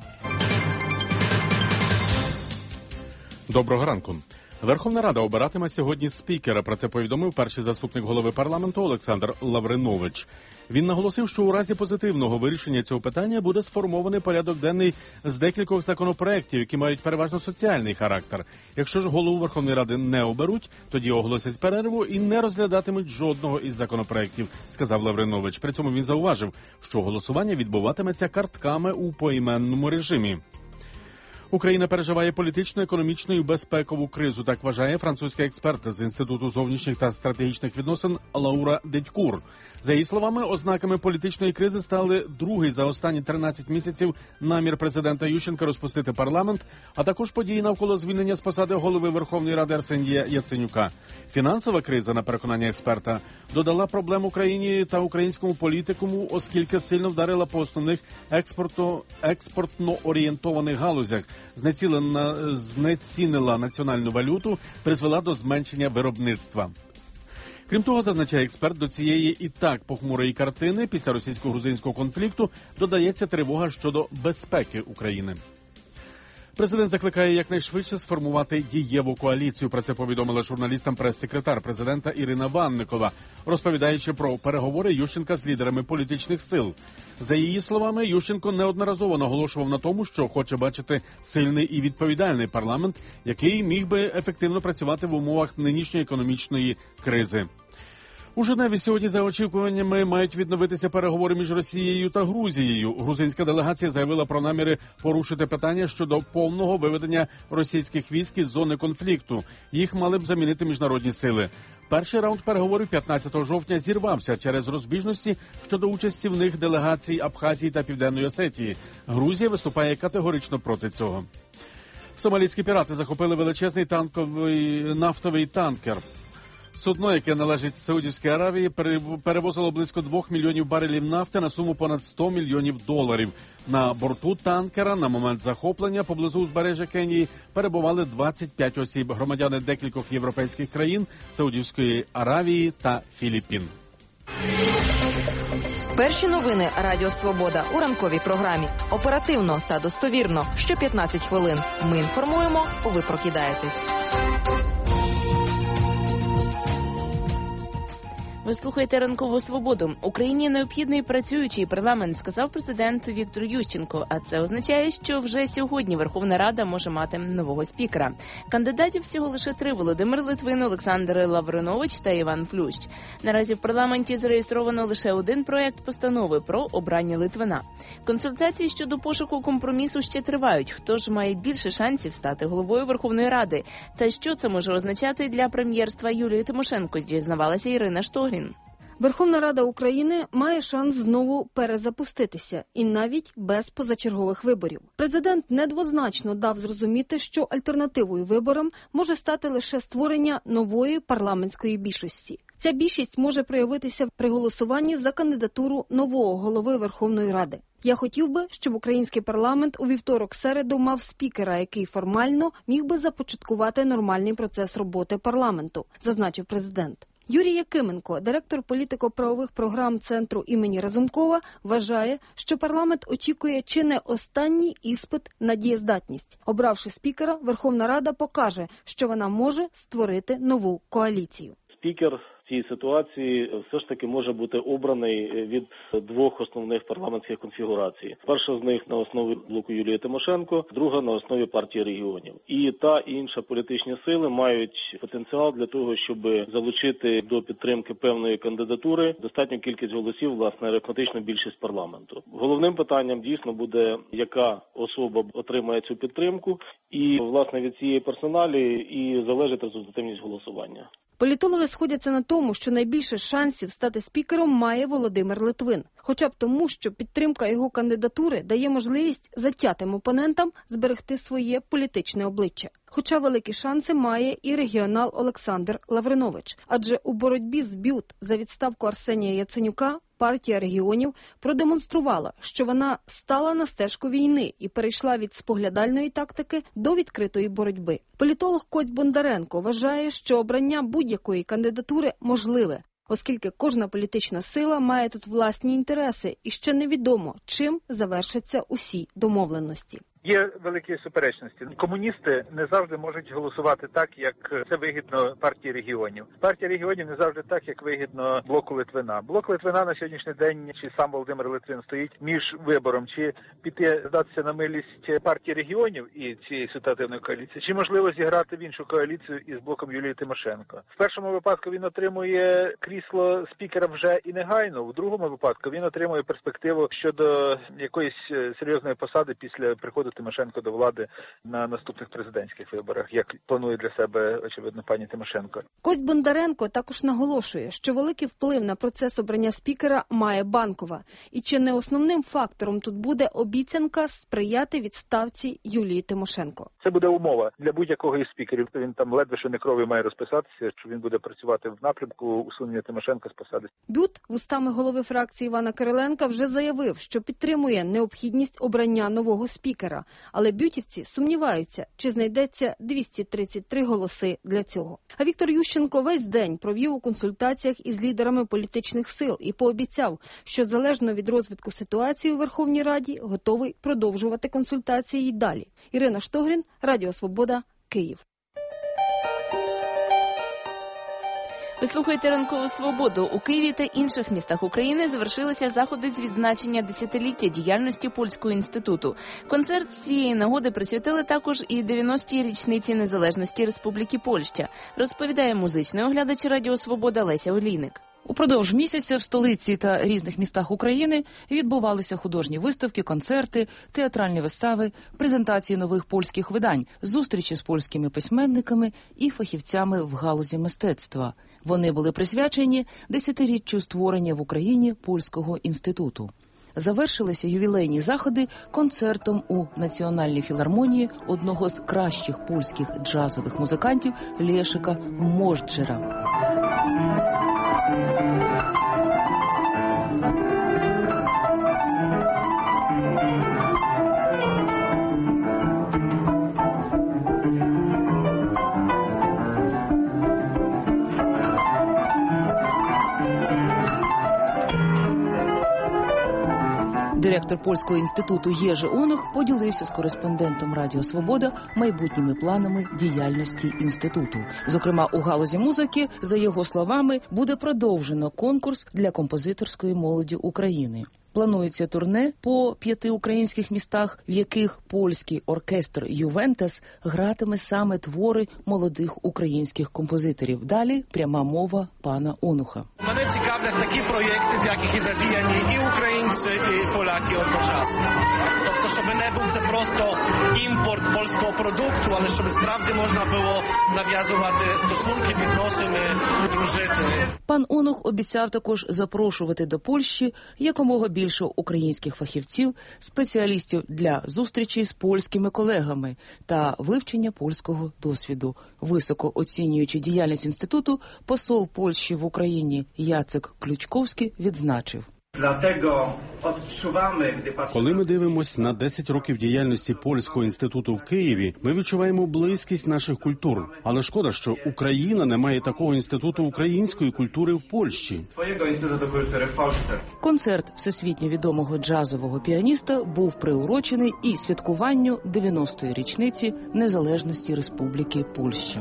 Доброго ранку. Верховна Рада обиратиме сьогодні спікера. Про це повідомив перший заступник голови парламенту Олександр Лавринович. Він наголосив, що у разі позитивного вирішення цього питання буде сформований порядок денний з декількох законопроєктів, які мають переважно соціальний характер. Якщо ж голову Верховної Ради не оберуть, тоді оголосять перерву і не розглядатимуть жодного із законопроєктів, сказав Лавринович. При цьому він зауважив, що голосування відбуватиметься картками у поіменному режимі. Україна переживає політичну, економічну і безпекову кризу, так вважає французька експерт з Інституту зовнішніх та стратегічних відносин Лаура Дедькур. За її словами, ознаками політичної кризи стали другий за останні тринадцять місяців намір президента Ющенка розпустити парламент, а також події навколо звільнення з посади голови Верховної Ради Арсенія Яценюка. Фінансова криза, на переконання експерта, додала проблем Україні та українському політикуму, оскільки сильно вдарила по основних експорту, експортно орієнтованих галузях, знецінила, знецінила національну валюту, призвела до зменшення виробництва. Крім того, зазначає експерт, до цієї і так похмурої картини після російсько-грузинського конфлікту додається тривога щодо безпеки України. Президент закликає якнайшвидше сформувати дієву коаліцію. Про це повідомила журналістам прес-секретар президента Ірина Ванникова, розповідаючи про переговори Ющенка з лідерами політичних сил. За її словами, Ющенко неодноразово наголошував на тому, що хоче бачити сильний і відповідальний парламент, який міг би ефективно працювати в умовах нинішньої економічної кризи. У Женеві сьогодні, за очікуваннями, мають відновитися переговори між Росією та Грузією. Грузинська делегація заявила про наміри порушити питання щодо повного виведення російських військ із зони конфлікту. Їх мали б замінити міжнародні сили. Перший раунд переговорів п'ятнадцятого жовтня зірвався через розбіжності щодо участі в них делегацій Абхазії та Південної Осетії. Грузія виступає категорично проти цього. Сомалійські пірати захопили величезний танковий нафтовий танкер. Судно, яке належить Саудівській Аравії, перевозило близько двох мільйонів барелів нафти на суму понад сто мільйонів доларів. На борту танкера на момент захоплення поблизу узбережжя Кенії перебували двадцять п'ять осіб, громадяни декількох європейських країн, Саудівської Аравії та Філіппін. Перші новини Радіо Свобода у ранковій програмі. Оперативно та достовірно. Що п'ятнадцять хвилин. Ми інформуємо, ви прокидаєтесь. Ви слухаєте «Ранкову свободу». Україні необхідний працюючий парламент, сказав президент Віктор Ющенко. А це означає, що вже сьогодні Верховна Рада може мати нового спікера. Кандидатів всього лише три – Володимир Литвин, Олександр Лавринович та Іван Плющ. Наразі в парламенті зареєстровано лише один проєкт постанови про обрання Литвина. Консультації щодо пошуку компромісу ще тривають. Хто ж має більше шансів стати головою Верховної Ради? Та що це може означати для прем'єрства Юлії Тимошенко, дізнавалася Ірина Штогрін. Верховна Рада України має шанс знову перезапуститися, і навіть без позачергових виборів. Президент недвозначно дав зрозуміти, що альтернативою виборам може стати лише створення нової парламентської більшості. Ця більшість може проявитися при голосуванні за кандидатуру нового голови Верховної Ради. Я хотів би, щоб український парламент у вівторок-середу мав спікера, який формально міг би започаткувати нормальний процес роботи парламенту, зазначив президент. Юрій Якименко, директор політико-правових програм Центру імені Разумкова, вважає, що парламент очікує чи не останній іспит на дієздатність. Обравши спікера, Верховна Рада покаже, що вона може створити нову коаліцію. Спікер в цій ситуації все ж таки може бути обраний від двох основних парламентських конфігурацій. Перша з них на основі блоку Юлії Тимошенко, друга на основі партії регіонів. І та і інша політичні сили мають потенціал для того, щоб залучити до підтримки певної кандидатури достатню кількість голосів, власне, арифметичну більшість парламенту. Головним питанням дійсно буде, яка особа отримає цю підтримку, і, власне, від цієї персоналі і залежить результативність голосування. Політологи сходяться на тому, що найбільше шансів стати спікером має Володимир Литвин. Хоча б тому, що підтримка його кандидатури дає можливість затятим опонентам зберегти своє політичне обличчя. Хоча великі шанси має і регіонал Олександр Лавринович. Адже у боротьбі з БЮТ за відставку Арсенія Яценюка партія регіонів продемонструвала, що вона стала на стежку війни і перейшла від споглядальної тактики до відкритої боротьби. Політолог Кость Бондаренко вважає, що обрання будь-якої кандидатури можливе, оскільки кожна політична сила має тут власні інтереси і ще невідомо, чим завершаться усі домовленості. Є великі суперечності. Комуністи не завжди можуть голосувати так, як це вигідно партії регіонів. Партія регіонів не завжди так, як вигідно блоку Литвина. Блок Литвина на сьогоднішній день, чи сам Володимир Литвин стоїть між вибором, чи піти здатися на милість партії регіонів і цієї ситуативної коаліції, чи можливо зіграти в іншу коаліцію із блоком Юлії Тимошенко. В першому випадку він отримує крісло спікера вже і негайно, в другому випадку він отримує перспективу щодо якоїсь серйозної посади після приходу Тимошенко до влади на наступних президентських виборах, як планує для себе, очевидно, пані Тимошенко. Кость Бондаренко також наголошує, що великий вплив на процес обрання спікера має Банкова. І чи не основним фактором тут буде обіцянка сприяти відставці Юлії Тимошенко? Це буде умова для будь-якого із спікерів. Він там ледве що не крові має розписатися, що він буде працювати в напрямку усунення Тимошенко з посади. БЮТ, вустами голови фракції Івана Кириленка, вже заявив, що підтримує необхідність обрання нового спікера. Але бютівці сумніваються, чи знайдеться двісті тридцять три голоси для цього. А Віктор Ющенко весь день провів у консультаціях із лідерами політичних сил і пообіцяв, що залежно від розвитку ситуації у Верховній Раді готовий продовжувати консультації й далі. Ірина Штогрін, Радіо Свобода, Київ. Ви слухаєте «Ранкову свободу». У Києві та інших містах України завершилися заходи з відзначення десятиліття діяльності Польського інституту. Концерт з цієї нагоди присвятили також і дев'яностій річниці незалежності Республіки Польща, розповідає музичний оглядач Радіо Свобода Леся Олійник. Упродовж місяця в столиці та різних містах України відбувалися художні виставки, концерти, театральні вистави, презентації нових польських видань, зустрічі з польськими письменниками і фахівцями в галузі мистецтва. Вони були присвячені десятиріччю створення в Україні Польського інституту. Завершилися ювілейні заходи концертом у Національній філармонії одного з кращих польських джазових музикантів Лешика Можджера. Директор Польського інституту Єжи Онух поділився з кореспондентом Радіо Свобода майбутніми планами діяльності інституту. Зокрема, у галузі музики, за його словами, буде продовжено конкурс для композиторської молоді України. Планується турне по п'яти українських містах, в яких польський оркестр «Ювентас» гратиме саме твори молодих українських композиторів. Далі пряма мова пана Онуха. Мене цікавлять такі проєкти, в яких і задіяні і українці, і поляки одночасно. Тобто, щоб не був це просто імпорт польського продукту, але щоб справді можна було нав'язувати стосунки, відносини, дружити. Пан Онух обіцяв також запрошувати до Польщі якомога більше українських фахівців, спеціалістів для зустрічі з польськими колегами та вивчення польського досвіду. Високо оцінюючи діяльність інституту, посол Польщі в Україні Яцек Ключковський відзначив. Коли ми дивимося на десять років діяльності Польського інституту в Києві, ми відчуваємо близькість наших культур. Але шкода, що Україна не має такого інституту української культури в Польщі. Концерт всесвітньо відомого джазового піаніста був приурочений і святкуванню дев'яностої річниці незалежності Республіки Польща.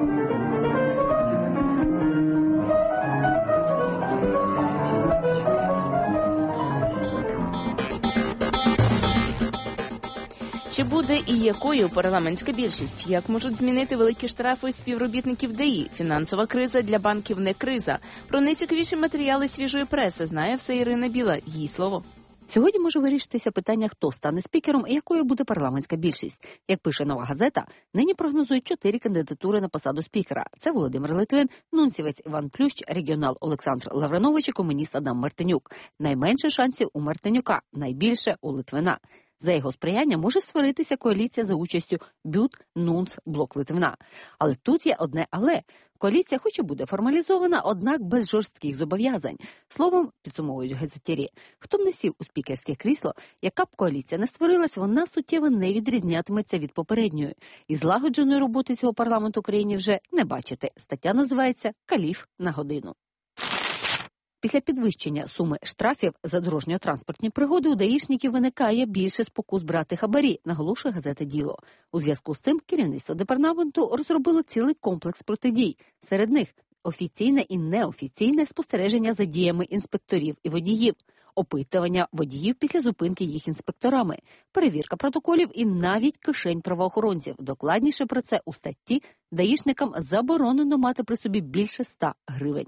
Чи буде і якою парламентська більшість? Як можуть змінити великі штрафи співробітників ДАІ? Фінансова криза для банків не криза. Про найцікавіші матеріали свіжої преси знає все Ірина Біла. Їй слово. Сьогодні може вирішитися питання, хто стане спікером і якою буде парламентська більшість. Як пише «Нова газета», нині прогнозують чотири кандидатури на посаду спікера. Це Володимир Литвин, нунцівець Іван Плющ, регіонал Олександр Лавринович і комуніст Адам Мартинюк. Найменше шансів у Мартинюка, найбільше у Литвина. За його сприяння може створитися коаліція за участю БЮТ, НУНЦ, Блок Литвина. Але тут є одне «але». Коаліція хоч і буде формалізована, однак без жорстких зобов'язань. Словом, підсумовують газетярі, хто б не сів у спікерське крісло, яка б коаліція не створилась, вона суттєво не відрізнятиметься від попередньої. І злагодженої роботи цього парламенту країні вже не бачите. Стаття називається «Каліф на годину». Після підвищення суми штрафів за дорожньо-транспортні пригоди у даїшників виникає більше спокус брати хабарі, наголошує газета «Діло». У зв'язку з цим керівництво департаменту розробило цілий комплекс протидій. Серед них офіційне і неофіційне спостереження за діями інспекторів і водіїв, опитування водіїв після зупинки їх інспекторами, перевірка протоколів і навіть кишень правоохоронців. Докладніше про це у статті «Даїшникам заборонено мати при собі більше ста гривень».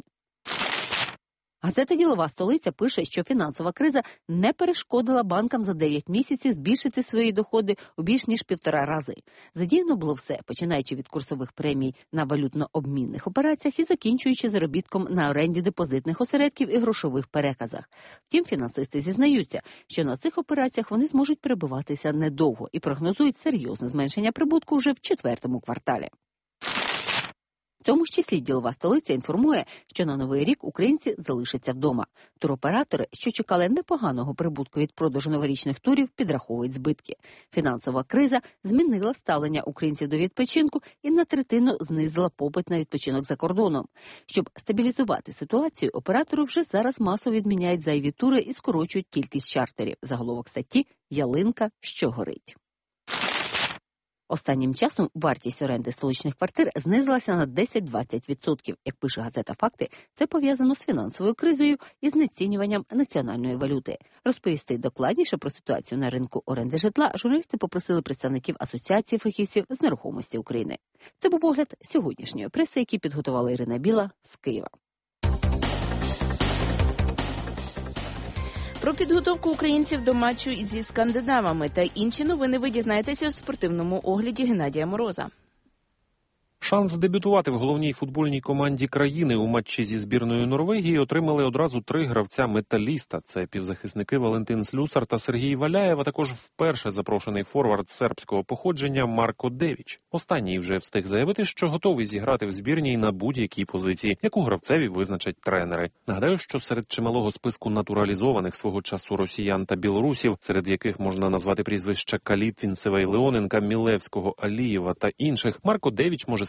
Газета «Ділова столиця» пише, що фінансова криза не перешкодила банкам за дев'ять місяців збільшити свої доходи у більш ніж півтора рази. Задіяно було все, починаючи від курсових премій на валютно-обмінних операціях і закінчуючи заробітком на оренді депозитних осередків і грошових переказах. Втім, фінансисти зізнаються, що на цих операціях вони зможуть перебуватися недовго і прогнозують серйозне зменшення прибутку вже в четвертому кварталі. В цьому ж числі «Ділова столиця» інформує, що на Новий рік українці залишаться вдома. Туроператори, що чекали непоганого прибутку від продажу новорічних турів, підраховують збитки. Фінансова криза змінила ставлення українців до відпочинку і на третину знизила попит на відпочинок за кордоном. Щоб стабілізувати ситуацію, оператори вже зараз масово відміняють зайві тури і скорочують кількість чартерів. Заголовок статті «Ялинка, що горить». Останнім часом вартість оренди столичних квартир знизилася на десять-двадцять відсотків. Як пише газета «Факти», це пов'язано з фінансовою кризою і знецінюванням національної валюти. Розповісти докладніше про ситуацію на ринку оренди житла журналісти попросили представників Асоціації фахівців з нерухомості України. Це був огляд сьогоднішньої преси, який підготувала Ірина Біла з Києва. Про підготовку українців до матчу зі скандинавами та інші новини ви дізнаєтеся в спортивному огляді Геннадія Мороза. Шанс дебютувати в головній футбольній команді країни у матчі зі збірною Норвегії отримали одразу три гравця металіста. Це півзахисники Валентин Слюсар та Сергій Валяєв, а також вперше запрошений форвард сербського походження Марко Девіч. Останній вже встиг заявити, що готовий зіграти в збірній на будь-якій позиції, яку гравцеві визначать тренери. Нагадаю, що серед чималого списку натуралізованих свого часу росіян та білорусів, серед яких можна назвати прізвища Калітвінцева і Леоненка, Мілевського, Алієва та інших, Марко Девіч може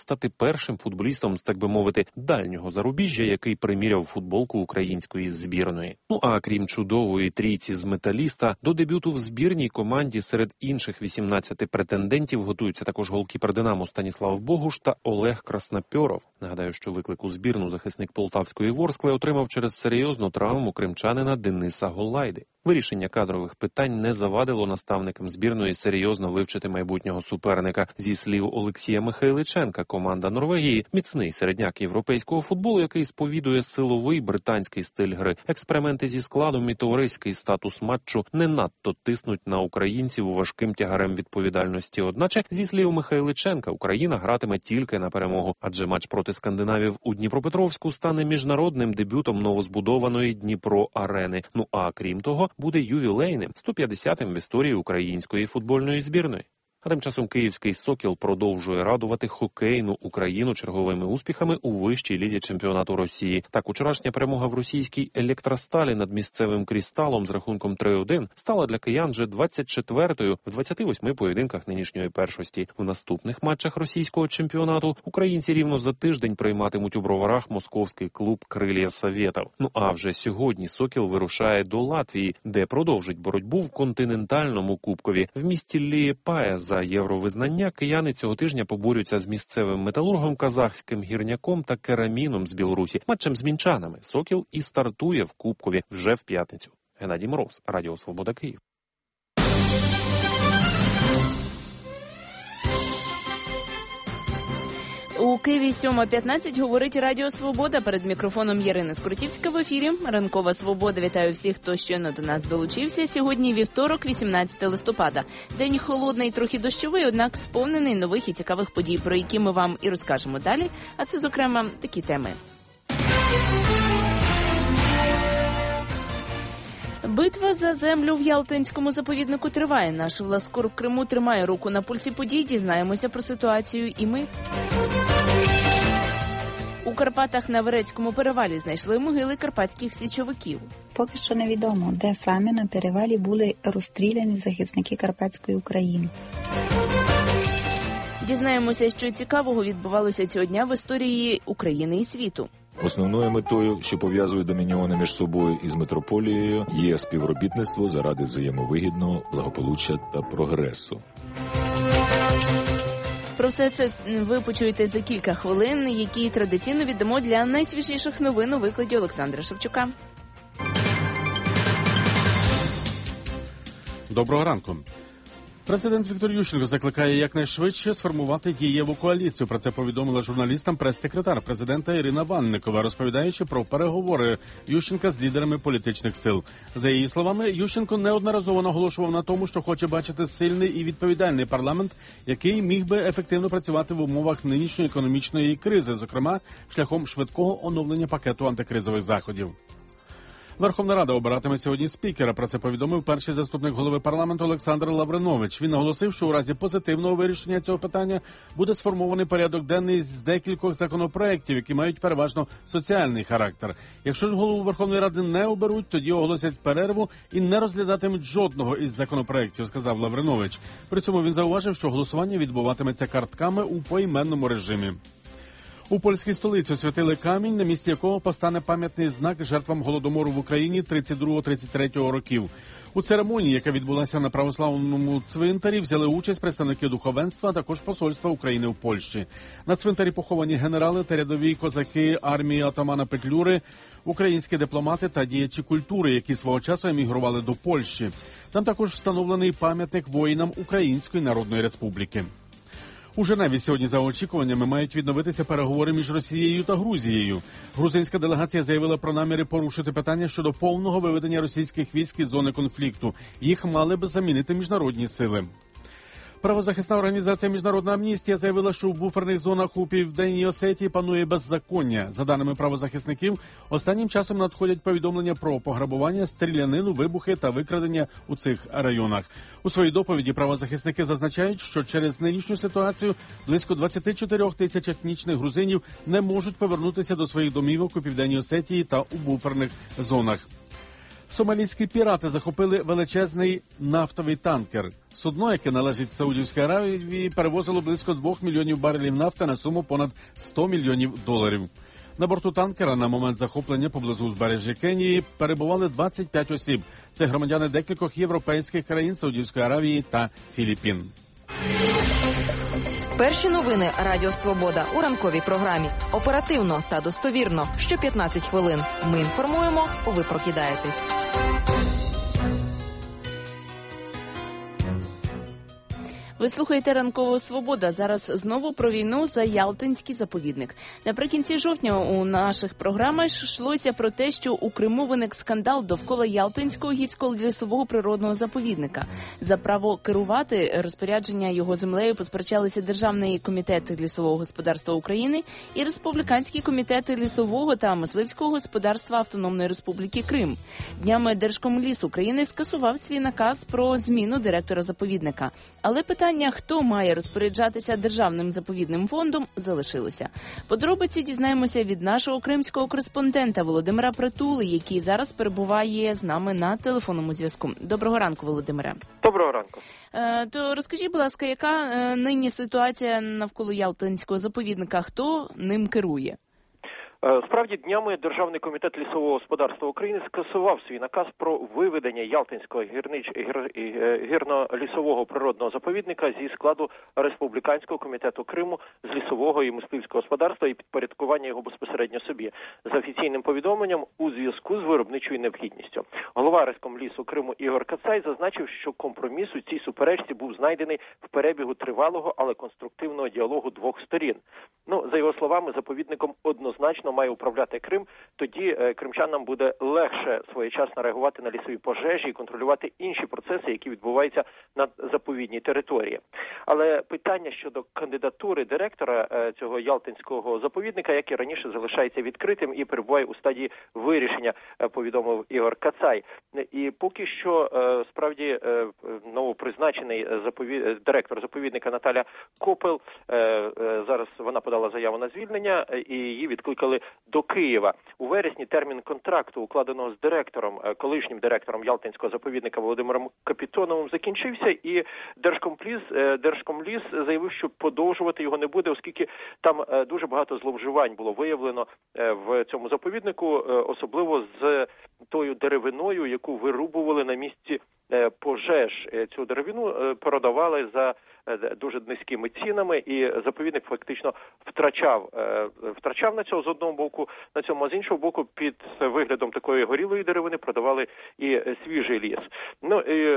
стати першим футболістом з, так би мовити, дальнього зарубіжжя, який приміряв футболку української збірної. Ну а крім чудової трійці з Металіста, до дебюту в збірній команді серед інших вісімнадцяти претендентів готуються також голкіпер «Динамо» Станіслав Богуш та Олег Краснопьоров. Нагадаю, що виклик у збірну захисник полтавської «Ворскли» отримав через серйозну травму кримчанина Дениса Голлайди. Вирішення кадрових питань не завадило наставникам збірної серйозно вивчити майбутнього суперника. Зі слів Олексія Михайличенка, команда Норвегії – міцний середняк європейського футболу, який сповідує силовий британський стиль гри. Експерименти зі складом і товариський статус матчу не надто тиснуть на українців важким тягарем відповідальності. Одначе, зі слів Михайличенка, Україна гратиме тільки на перемогу, адже матч проти скандинавів у Дніпропетровську стане міжнародним дебютом новозбудованої Дніпро-арени. Ну а крім того, буде ювілейним, сто п'ятдесятим в історії української футбольної збірної. А тим часом київський «Сокіл» продовжує радувати хокейну Україну черговими успіхами у вищій лізі чемпіонату Росії. Так, учорашня перемога в російській «Електросталі» над місцевим «Крісталом» з рахунком три один стала для киян вже двадцять четвертою в двадцяти восьми поєдинках нинішньої першості. В наступних матчах російського чемпіонату українці рівно за тиждень прийматимуть у Броварах московський клуб «Крилья Советов». Ну а вже сьогодні «Сокіл» вирушає до Латвії, де продовжить боротьбу в континентальному кубкові. В місті Лієпая за євровизнання кияни цього тижня поборються з місцевим металургом, казахським гірняком та кераміном з Білорусі. Матчем з мінчанами «Сокіл» і стартує в кубкові вже в п'ятницю. Геннадій Мороз, Радіо Свобода, Київ. У Києві сьома п'ятнадцять говорить Радіо Свобода. Перед мікрофоном Ярина Скрутівська в ефірі. Ранкова Свобода. Вітаю всіх, хто щойно до нас долучився. Сьогодні вівторок, вісімнадцяте листопада. День холодний, трохи дощовий, однак сповнений нових і цікавих подій, про які ми вам і розкажемо далі. А це, зокрема, такі теми. Битва за землю в Ялтинському заповіднику триває. Наш Власкор в Криму тримає руку на пульсі подій. Дізнаємося про ситуацію і ми. У Карпатах на Верецькому перевалі знайшли могили карпатських січовиків. Поки що невідомо, де саме на перевалі були розстріляні захисники Карпатської України. Дізнаємося, що цікавого відбувалося цього дня в історії України і світу. Основною метою, що пов'язує домініони між собою і з метрополією, є співробітництво заради взаємовигідного благополуччя та прогресу. Про все це ви почуєте за кілька хвилин, які традиційно віддамо для найсвіжіших новин у викладі Олександра Шевчука. Доброго ранку. Президент Віктор Ющенко закликає якнайшвидше сформувати дієву коаліцію. Про це повідомила журналістам прес-секретар президента Ірина Ванникова, розповідаючи про переговори Ющенка з лідерами політичних сил. За її словами, Ющенко неодноразово наголошував на тому, що хоче бачити сильний і відповідальний парламент, який міг би ефективно працювати в умовах нинішньої економічної кризи, зокрема, шляхом швидкого оновлення пакету антикризових заходів. Верховна Рада обиратиме сьогодні спікера. Про це повідомив перший заступник голови парламенту Олександр Лавринович. Він наголосив, що у разі позитивного вирішення цього питання буде сформований порядок денний з декількох законопроєктів, які мають переважно соціальний характер. Якщо ж голову Верховної Ради не оберуть, тоді оголосять перерву і не розглядатимуть жодного із законопроєктів, сказав Лавринович. При цьому він зауважив, що голосування відбуватиметься картками у поіменному режимі. У польській столиці освятили камінь, на місці якого постане пам'ятний знак жертвам Голодомору в Україні тридцять другого тридцять третього років. У церемонії, яка відбулася на православному цвинтарі, взяли участь представники духовенства, а також посольства України в Польщі. На цвинтарі поховані генерали та рядові козаки армії отамана Петлюри, українські дипломати та діячі культури, які свого часу емігрували до Польщі. Там також встановлений пам'ятник воїнам Української Народної Республіки. У Женеві сьогодні, за очікуваннями, мають відновитися переговори між Росією та Грузією. Грузинська делегація заявила про наміри порушити питання щодо повного виведення російських військ із зони конфлікту. Їх мали б замінити міжнародні сили. Правозахисна організація «Міжнародна амністія» заявила, що в буферних зонах у Південній Осетії панує беззаконня. За даними правозахисників, останнім часом надходять повідомлення про пограбування, стрілянину, вибухи та викрадення у цих районах. У своїй доповіді правозахисники зазначають, що через нинішню ситуацію близько двадцять чотири тисяч етнічних грузинів не можуть повернутися до своїх домівок у Південній Осетії та у буферних зонах. Сомалійські пірати захопили величезний нафтовий танкер. Судно, яке належить Саудівській Аравії, перевозило близько двох мільйонів барелів нафти на суму понад сто мільйонів доларів. На борту танкера на момент захоплення поблизу узбережжя Кенії перебували двадцять п'ять осіб. Це громадяни декількох європейських країн, Саудівської Аравії та Філіппін. Перші новини Радіо Свобода у ранковій програмі. Оперативно та достовірно. Що п'ятнадцять хвилин. Ми інформуємо, ви прокидаєтесь. Ви слухаєте «Ранкову Свобода». Зараз знову про війну за Ялтинський заповідник. Наприкінці жовтня у наших програмах йшлося про те, що у Криму виник скандал довкола Ялтинського гірського лісового природного заповідника. За право керувати розпорядження його землею посперечалися Державний комітет лісового господарства України і Республіканський комітет лісового та мисливського господарства Автономної Республіки Крим. Днями Держкомліс України скасував свій наказ про зміну директора заповідника. Але питання, хто має розпоряджатися Державним заповідним фондом, залишилося. Подробиці дізнаємося від нашого кримського кореспондента Володимира Притули, який зараз перебуває з нами на телефонному зв'язку. Доброго ранку, Володимире. Доброго ранку. Е, то розкажіть, будь ласка, яка е, нині ситуація навколо Ялтинського заповідника? Хто ним керує? Справді, днями Державний комітет лісового господарства України скасував свій наказ про виведення Ялтинського гірнич... гір... гірно-лісового природного заповідника зі складу Республіканського комітету Криму з лісового і мисливського господарства і підпорядкування його безпосередньо собі. За офіційним повідомленням, у зв'язку з виробничою необхідністю. Голова Респомлісу Криму Ігор Кацай зазначив, що компроміс у цій суперечці був знайдений в перебігу тривалого, але конструктивного діалогу двох сторін. Ну, за його словами, заповідником однозначно має управляти Крим, тоді е, кримчанам буде легше своєчасно реагувати на лісові пожежі і контролювати інші процеси, які відбуваються на заповідній території. Але питання щодо кандидатури директора е, цього Ялтинського заповідника, як і раніше, залишається відкритим і перебуває у стадії вирішення, е, повідомив Ігор Кацай. І поки що, е, справді, е, новопризначений заповід... директор заповідника Наталя Копел, е, е, зараз вона подала заяву на звільнення і її відкликали до Києва. У вересні термін контракту, укладеного з директором, колишнім директором Ялтинського заповідника Володимиром Капітоновим, закінчився, і Держкомліс, Держкомліс заявив, що подовжувати його не буде, оскільки там дуже багато зловживань було виявлено в цьому заповіднику, особливо з тою деревиною, яку вирубували на місці пожеж. Цю деревину продавали за дуже низькими цінами, і заповідник фактично втрачав втрачав на цього з одного боку, на цьому, а з іншого боку, під виглядом такої горілої деревини продавали і свіжий ліс. Ну, і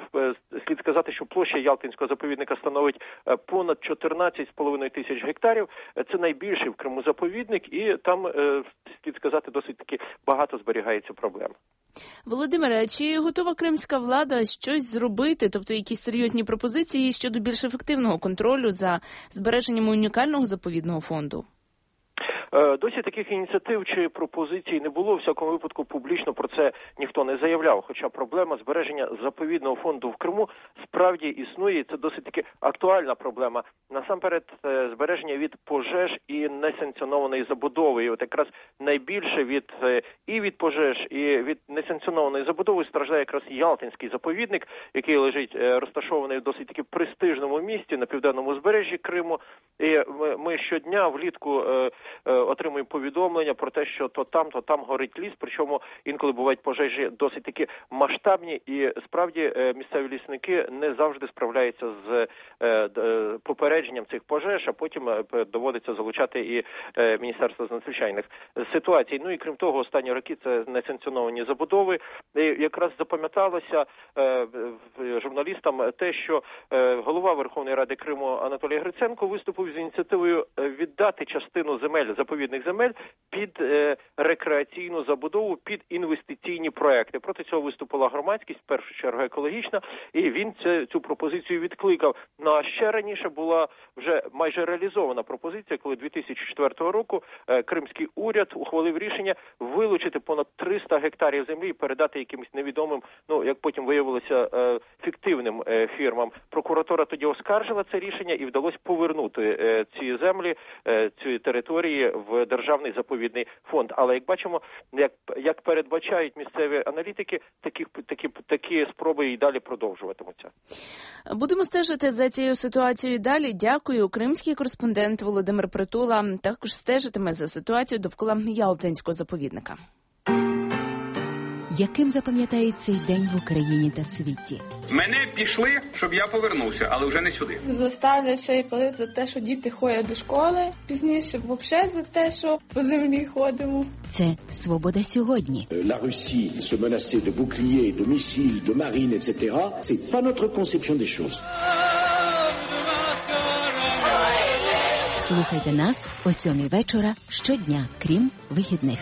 слід сказати, що площа Ялтинського заповідника становить понад чотирнадцять з половиною тисяч гектарів. Це найбільший в Криму заповідник, і там, слід сказати, досить таки багато зберігається проблем. Володимире, чи готова кримська влада щось зробити, тобто якісь серйозні пропозиції щодо більш ефективного контролю за збереженням унікального заповідного фонду? Досі таких ініціатив чи пропозицій не було, у всякому випадку публічно про це ніхто не заявляв, хоча проблема збереження заповідного фонду в Криму справді існує, і це досить таки актуальна проблема. Насамперед, збереження від пожеж і несанкціонованої забудови. І от якраз найбільше від і від пожеж, і від несанкціонованої забудови страждає якраз Ялтинський заповідник, який лежить розташований в досить таки престижному місті на південному узбережжі Криму. І ми щодня влітку отримуємо повідомлення про те, що то там, то там горить ліс, причому інколи бувають пожежі досить таки масштабні, і справді місцеві лісники не завжди справляються з попередженням цих пожеж, а потім доводиться залучати і Міністерство з надзвичайних ситуацій. Ну і крім того, останні роки це несанкціоновані забудови. І якраз запам'яталося журналістам те, що голова Верховної Ради Криму Анатолій Гриценко виступив з ініціативою віддати частину земель, заповідних земель, під е, рекреаційну забудову, під інвестиційні проекти. Проти цього виступила громадськість, в першу чергу екологічна, і він це, цю пропозицію відкликав. Ну а ще раніше була вже майже реалізована пропозиція, коли дві тисячі четвертого року е, кримський уряд ухвалив рішення вилучити понад триста гектарів землі і передати якимось невідомим, ну як потім виявилося, е, фіктивним е, фірмам. Прокуратура тоді оскаржила це рішення і вдалося повернути е, ці землі, е, ці території в державний заповідний фонд. Але як бачимо, як як передбачають місцеві аналітики, такі такі такі спроби і далі продовжуватимуться. Будемо стежити за цією ситуацією далі. Дякую. Кримський кореспондент Володимир Притула також стежитиме за ситуацією довкола Ялтинського заповідника. Яким запам'ятає цей день в Україні та світі? Мене пішли, щоб я повернувся, але вже не сюди. Заставлять ще й платити за те, що діти ходять до школи. Пізніше взагалі за те, що по землі ходимо. Це «Свобода сьогодні». La Russie se menaçait de boucliers, de missiles, de marines, et cetera. C'est pas notre conception des choses. Слухайте нас о сьомій вечора щодня, крім вихідних.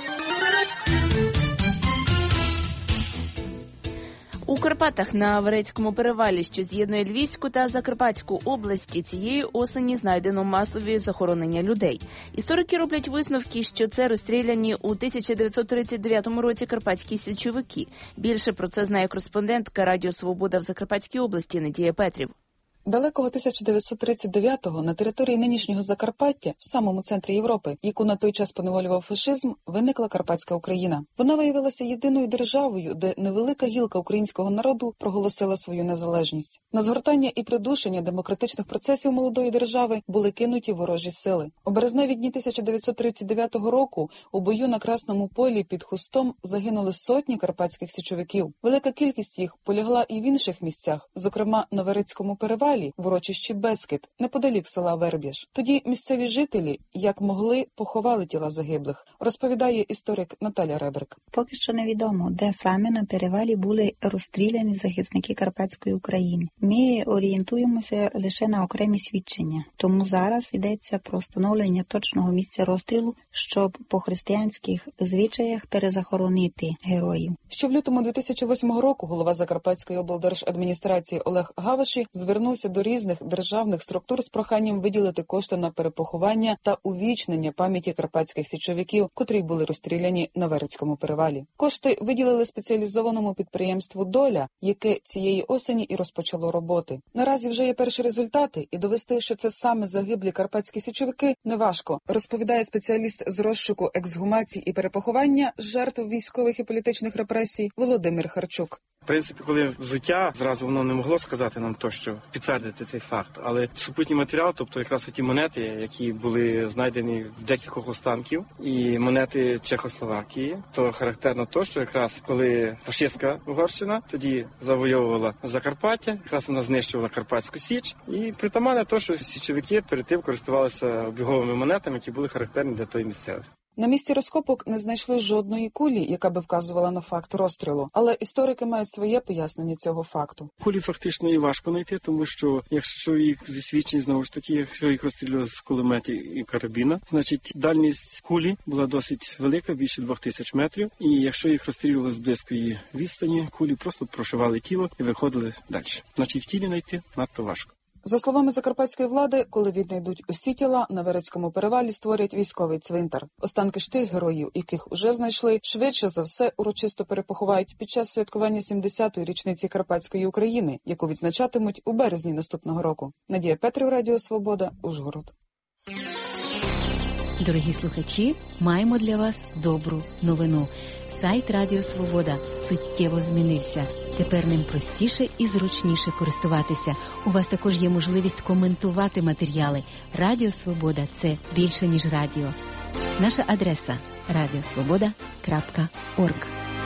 У Карпатах на Аверецькому перевалі, що з'єднує Львівську та Закарпатську області, цієї осені знайдено масові захоронення людей. Історики роблять висновки, що це розстріляні у тисяча дев'ятсот тридцять дев'ятому році карпатські січовики. Більше про це знає кореспондентка Радіо Свобода в Закарпатській області Надія Петрів. Далекого тисяча дев'ятсот тридцять дев'ятого на території нинішнього Закарпаття, в самому центрі Європи, яку на той час поневолював фашизм, виникла Карпатська Україна. Вона виявилася єдиною державою, де невелика гілка українського народу проголосила свою незалежність. На згортання і придушення демократичних процесів молодої держави були кинуті ворожі сили. У березневі дні тисяча дев'ятсот тридцять дев'ятого року у бою на Красному полі під Хустом загинули сотні карпатських січовиків. Велика кількість їх полягла і в інших місцях, зокрема на Верецькому перевалі, в урочищі Бескид, неподалік села Верб'яж. Тоді місцеві жителі, як могли, поховали тіла загиблих, розповідає історик Наталя Ребрик. Поки що невідомо, де саме на перевалі були розстріляні захисники Карпатської України. Ми орієнтуємося лише на окремі свідчення. Тому зараз йдеться про встановлення точного місця розстрілу, щоб по християнських звичаях перезахоронити героїв. Ще в лютому дві тисячі восьмого року голова Закарпатської облдержадміністрації Олег Гаваші звернувся до різних державних структур з проханням виділити кошти на перепоховання та увічнення пам'яті карпатських січовиків, котрі були розстріляні на Верецькому перевалі. Кошти виділили спеціалізованому підприємству «Доля», яке цієї осені і розпочало роботи. Наразі вже є перші результати, і довести, що це саме загиблі карпатські січовики, неважко, розповідає спеціаліст з розшуку, ексгумації і перепоховання жертв військових і політичних репресій Володимир Харчук. В принципі, коли взуття, зразу воно не могло сказати нам то, що підтвердити цей факт. Але супутній матеріал, тобто якраз ті монети, які були знайдені в декількох останків, і монети Чехословакії, то характерно то, що якраз коли фашистська Угорщина тоді завойовувала Закарпаття, якраз вона знищувала Карпатську Січ, і притаманне то, що січовики перед тим користувалися обіговими монетами, які були характерні для тої місцевості. На місці розкопок не знайшли жодної кулі, яка би вказувала на факт розстрілу, але історики мають своє пояснення цього факту. Кулі фактично і важко знайти, тому що якщо їх зі свідчень, знову ж таки, якщо їх розстрілювали з кулеметів і карабіна, значить дальність кулі була досить велика, більше двох тисяч метрів, і якщо їх розстрілювали з близької відстані, кулі просто прошивали тіло і виходили далі. Значить в тілі знайти надто важко. За словами закарпатської влади, коли віднайдуть усі тіла, на Верецькому перевалі створять військовий цвинтар. Останки ж тих героїв, яких уже знайшли, швидше за все урочисто перепоховають під час святкування сімдесятої річниці Карпатської України, яку відзначатимуть у березні наступного року. Надія Петрів, Радіо Свобода, Ужгород. Дорогі слухачі, маємо для вас добру новину. Сайт Радіо Свобода суттєво змінився. Тепер ним простіше і зручніше користуватися. У вас також є можливість коментувати матеріали. Радіо Свобода – це більше, ніж радіо. Наша адреса – радіосвобода крапка орг.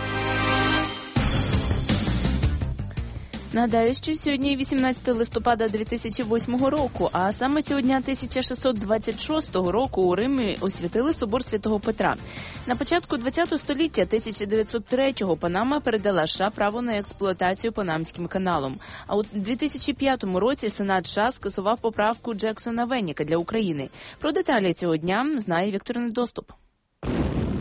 Нагадаю, що сьогодні вісімнадцятого листопада дві тисячі восьмого року, а саме цього дня тисяча шістсот двадцять шостого року у Римі освятили собор Святого Петра. На початку ХХ століття тисяча дев'ятсот третього Панама передала США право на експлуатацію Панамським каналом. А у дві тисячі п'ятому році Сенат США скасував поправку Джексона Венніка для України. Про деталі цього дня знає Віктор Недоступ.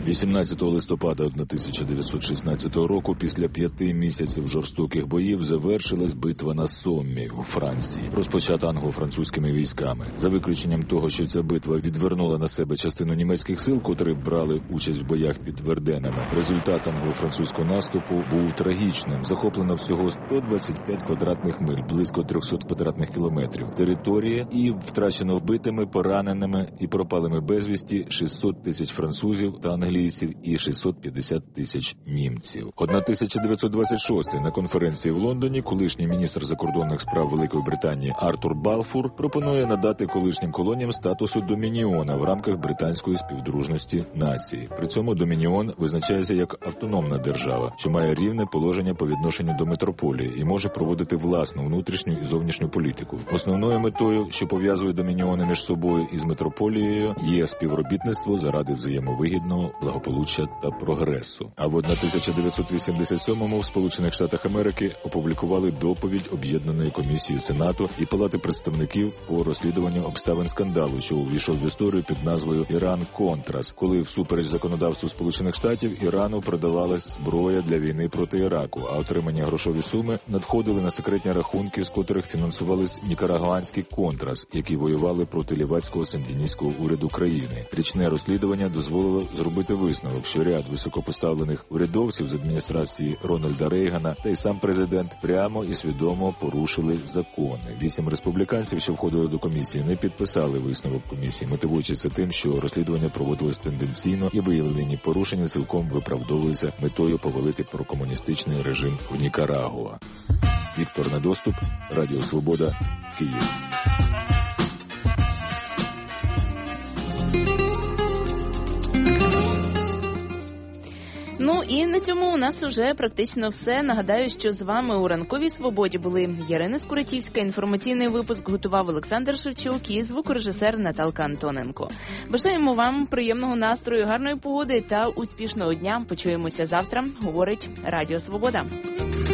вісімнадцятого листопада тисяча дев'ятсот шістнадцятого року, після п'яти місяців жорстоких боїв, завершилась битва на Соммі у Франції, розпочата англо-французькими військами. За виключенням того, що ця битва відвернула на себе частину німецьких сил, котрі брали участь в боях під Верденами, результат англо-французького наступу був трагічним. Захоплено всього сто двадцять п'ять квадратних миль, близько триста квадратних кілометрів території, і втрачено вбитими, пораненими і пропалими безвісті шістсот тисяч французів та англійців і шістсот п'ятдесят тисяч німців. тисяча дев'ятсот двадцять шостий на конференції в Лондоні колишній міністр закордонних справ Великої Британії Артур Балфур пропонує надати колишнім колоніям статусу домініона в рамках британської співдружності нації. При цьому домініон визначається як автономна держава, що має рівне положення по відношенню до метрополії і може проводити власну внутрішню і зовнішню політику. Основною метою, що пов'язує домініони між собою і з метрополією, є співробітництво заради взаємовигідного благополуччя та прогресу. А в тисяча дев'ятсот вісімдесят сьомому в Сполучених Штатах Америки опублікували доповідь Об'єднаної комісії Сенату і Палати представників по розслідуванню обставин скандалу, що увійшов в історію під назвою «Іран-Контрас», коли всупереч законодавству Сполучених Штатів Ірану продавалась зброя для війни проти Іраку, а отримані грошові суми надходили на секретні рахунки, з котрих фінансувались нікарагуанський «Контрас», які воювали проти лівацького сандіністського уряду країни. Річне розслідування дозволило зробити висновок, що ряд високопоставлених урядовців з адміністрації Рональда Рейгана та й сам президент прямо і свідомо порушили закони. Вісім республіканців, що входили до комісії, не підписали висновок комісії, мотивуючи це тим, що розслідування проводилось тенденційно і виявлені порушення цілком виправдовуються метою повалити прокомуністичний режим в Нікарагуа. Віктор Недоступ, Радіо Свобода, Київ. Ну і на цьому у нас уже практично все. Нагадаю, що з вами у Ранковій Свободі були Ярина Скуратівська, інформаційний випуск готував Олександр Шевчук і звукорежисер Наталка Антоненко. Бажаємо вам приємного настрою, гарної погоди та успішного дня. Почуємося завтра, говорить Радіо Свобода.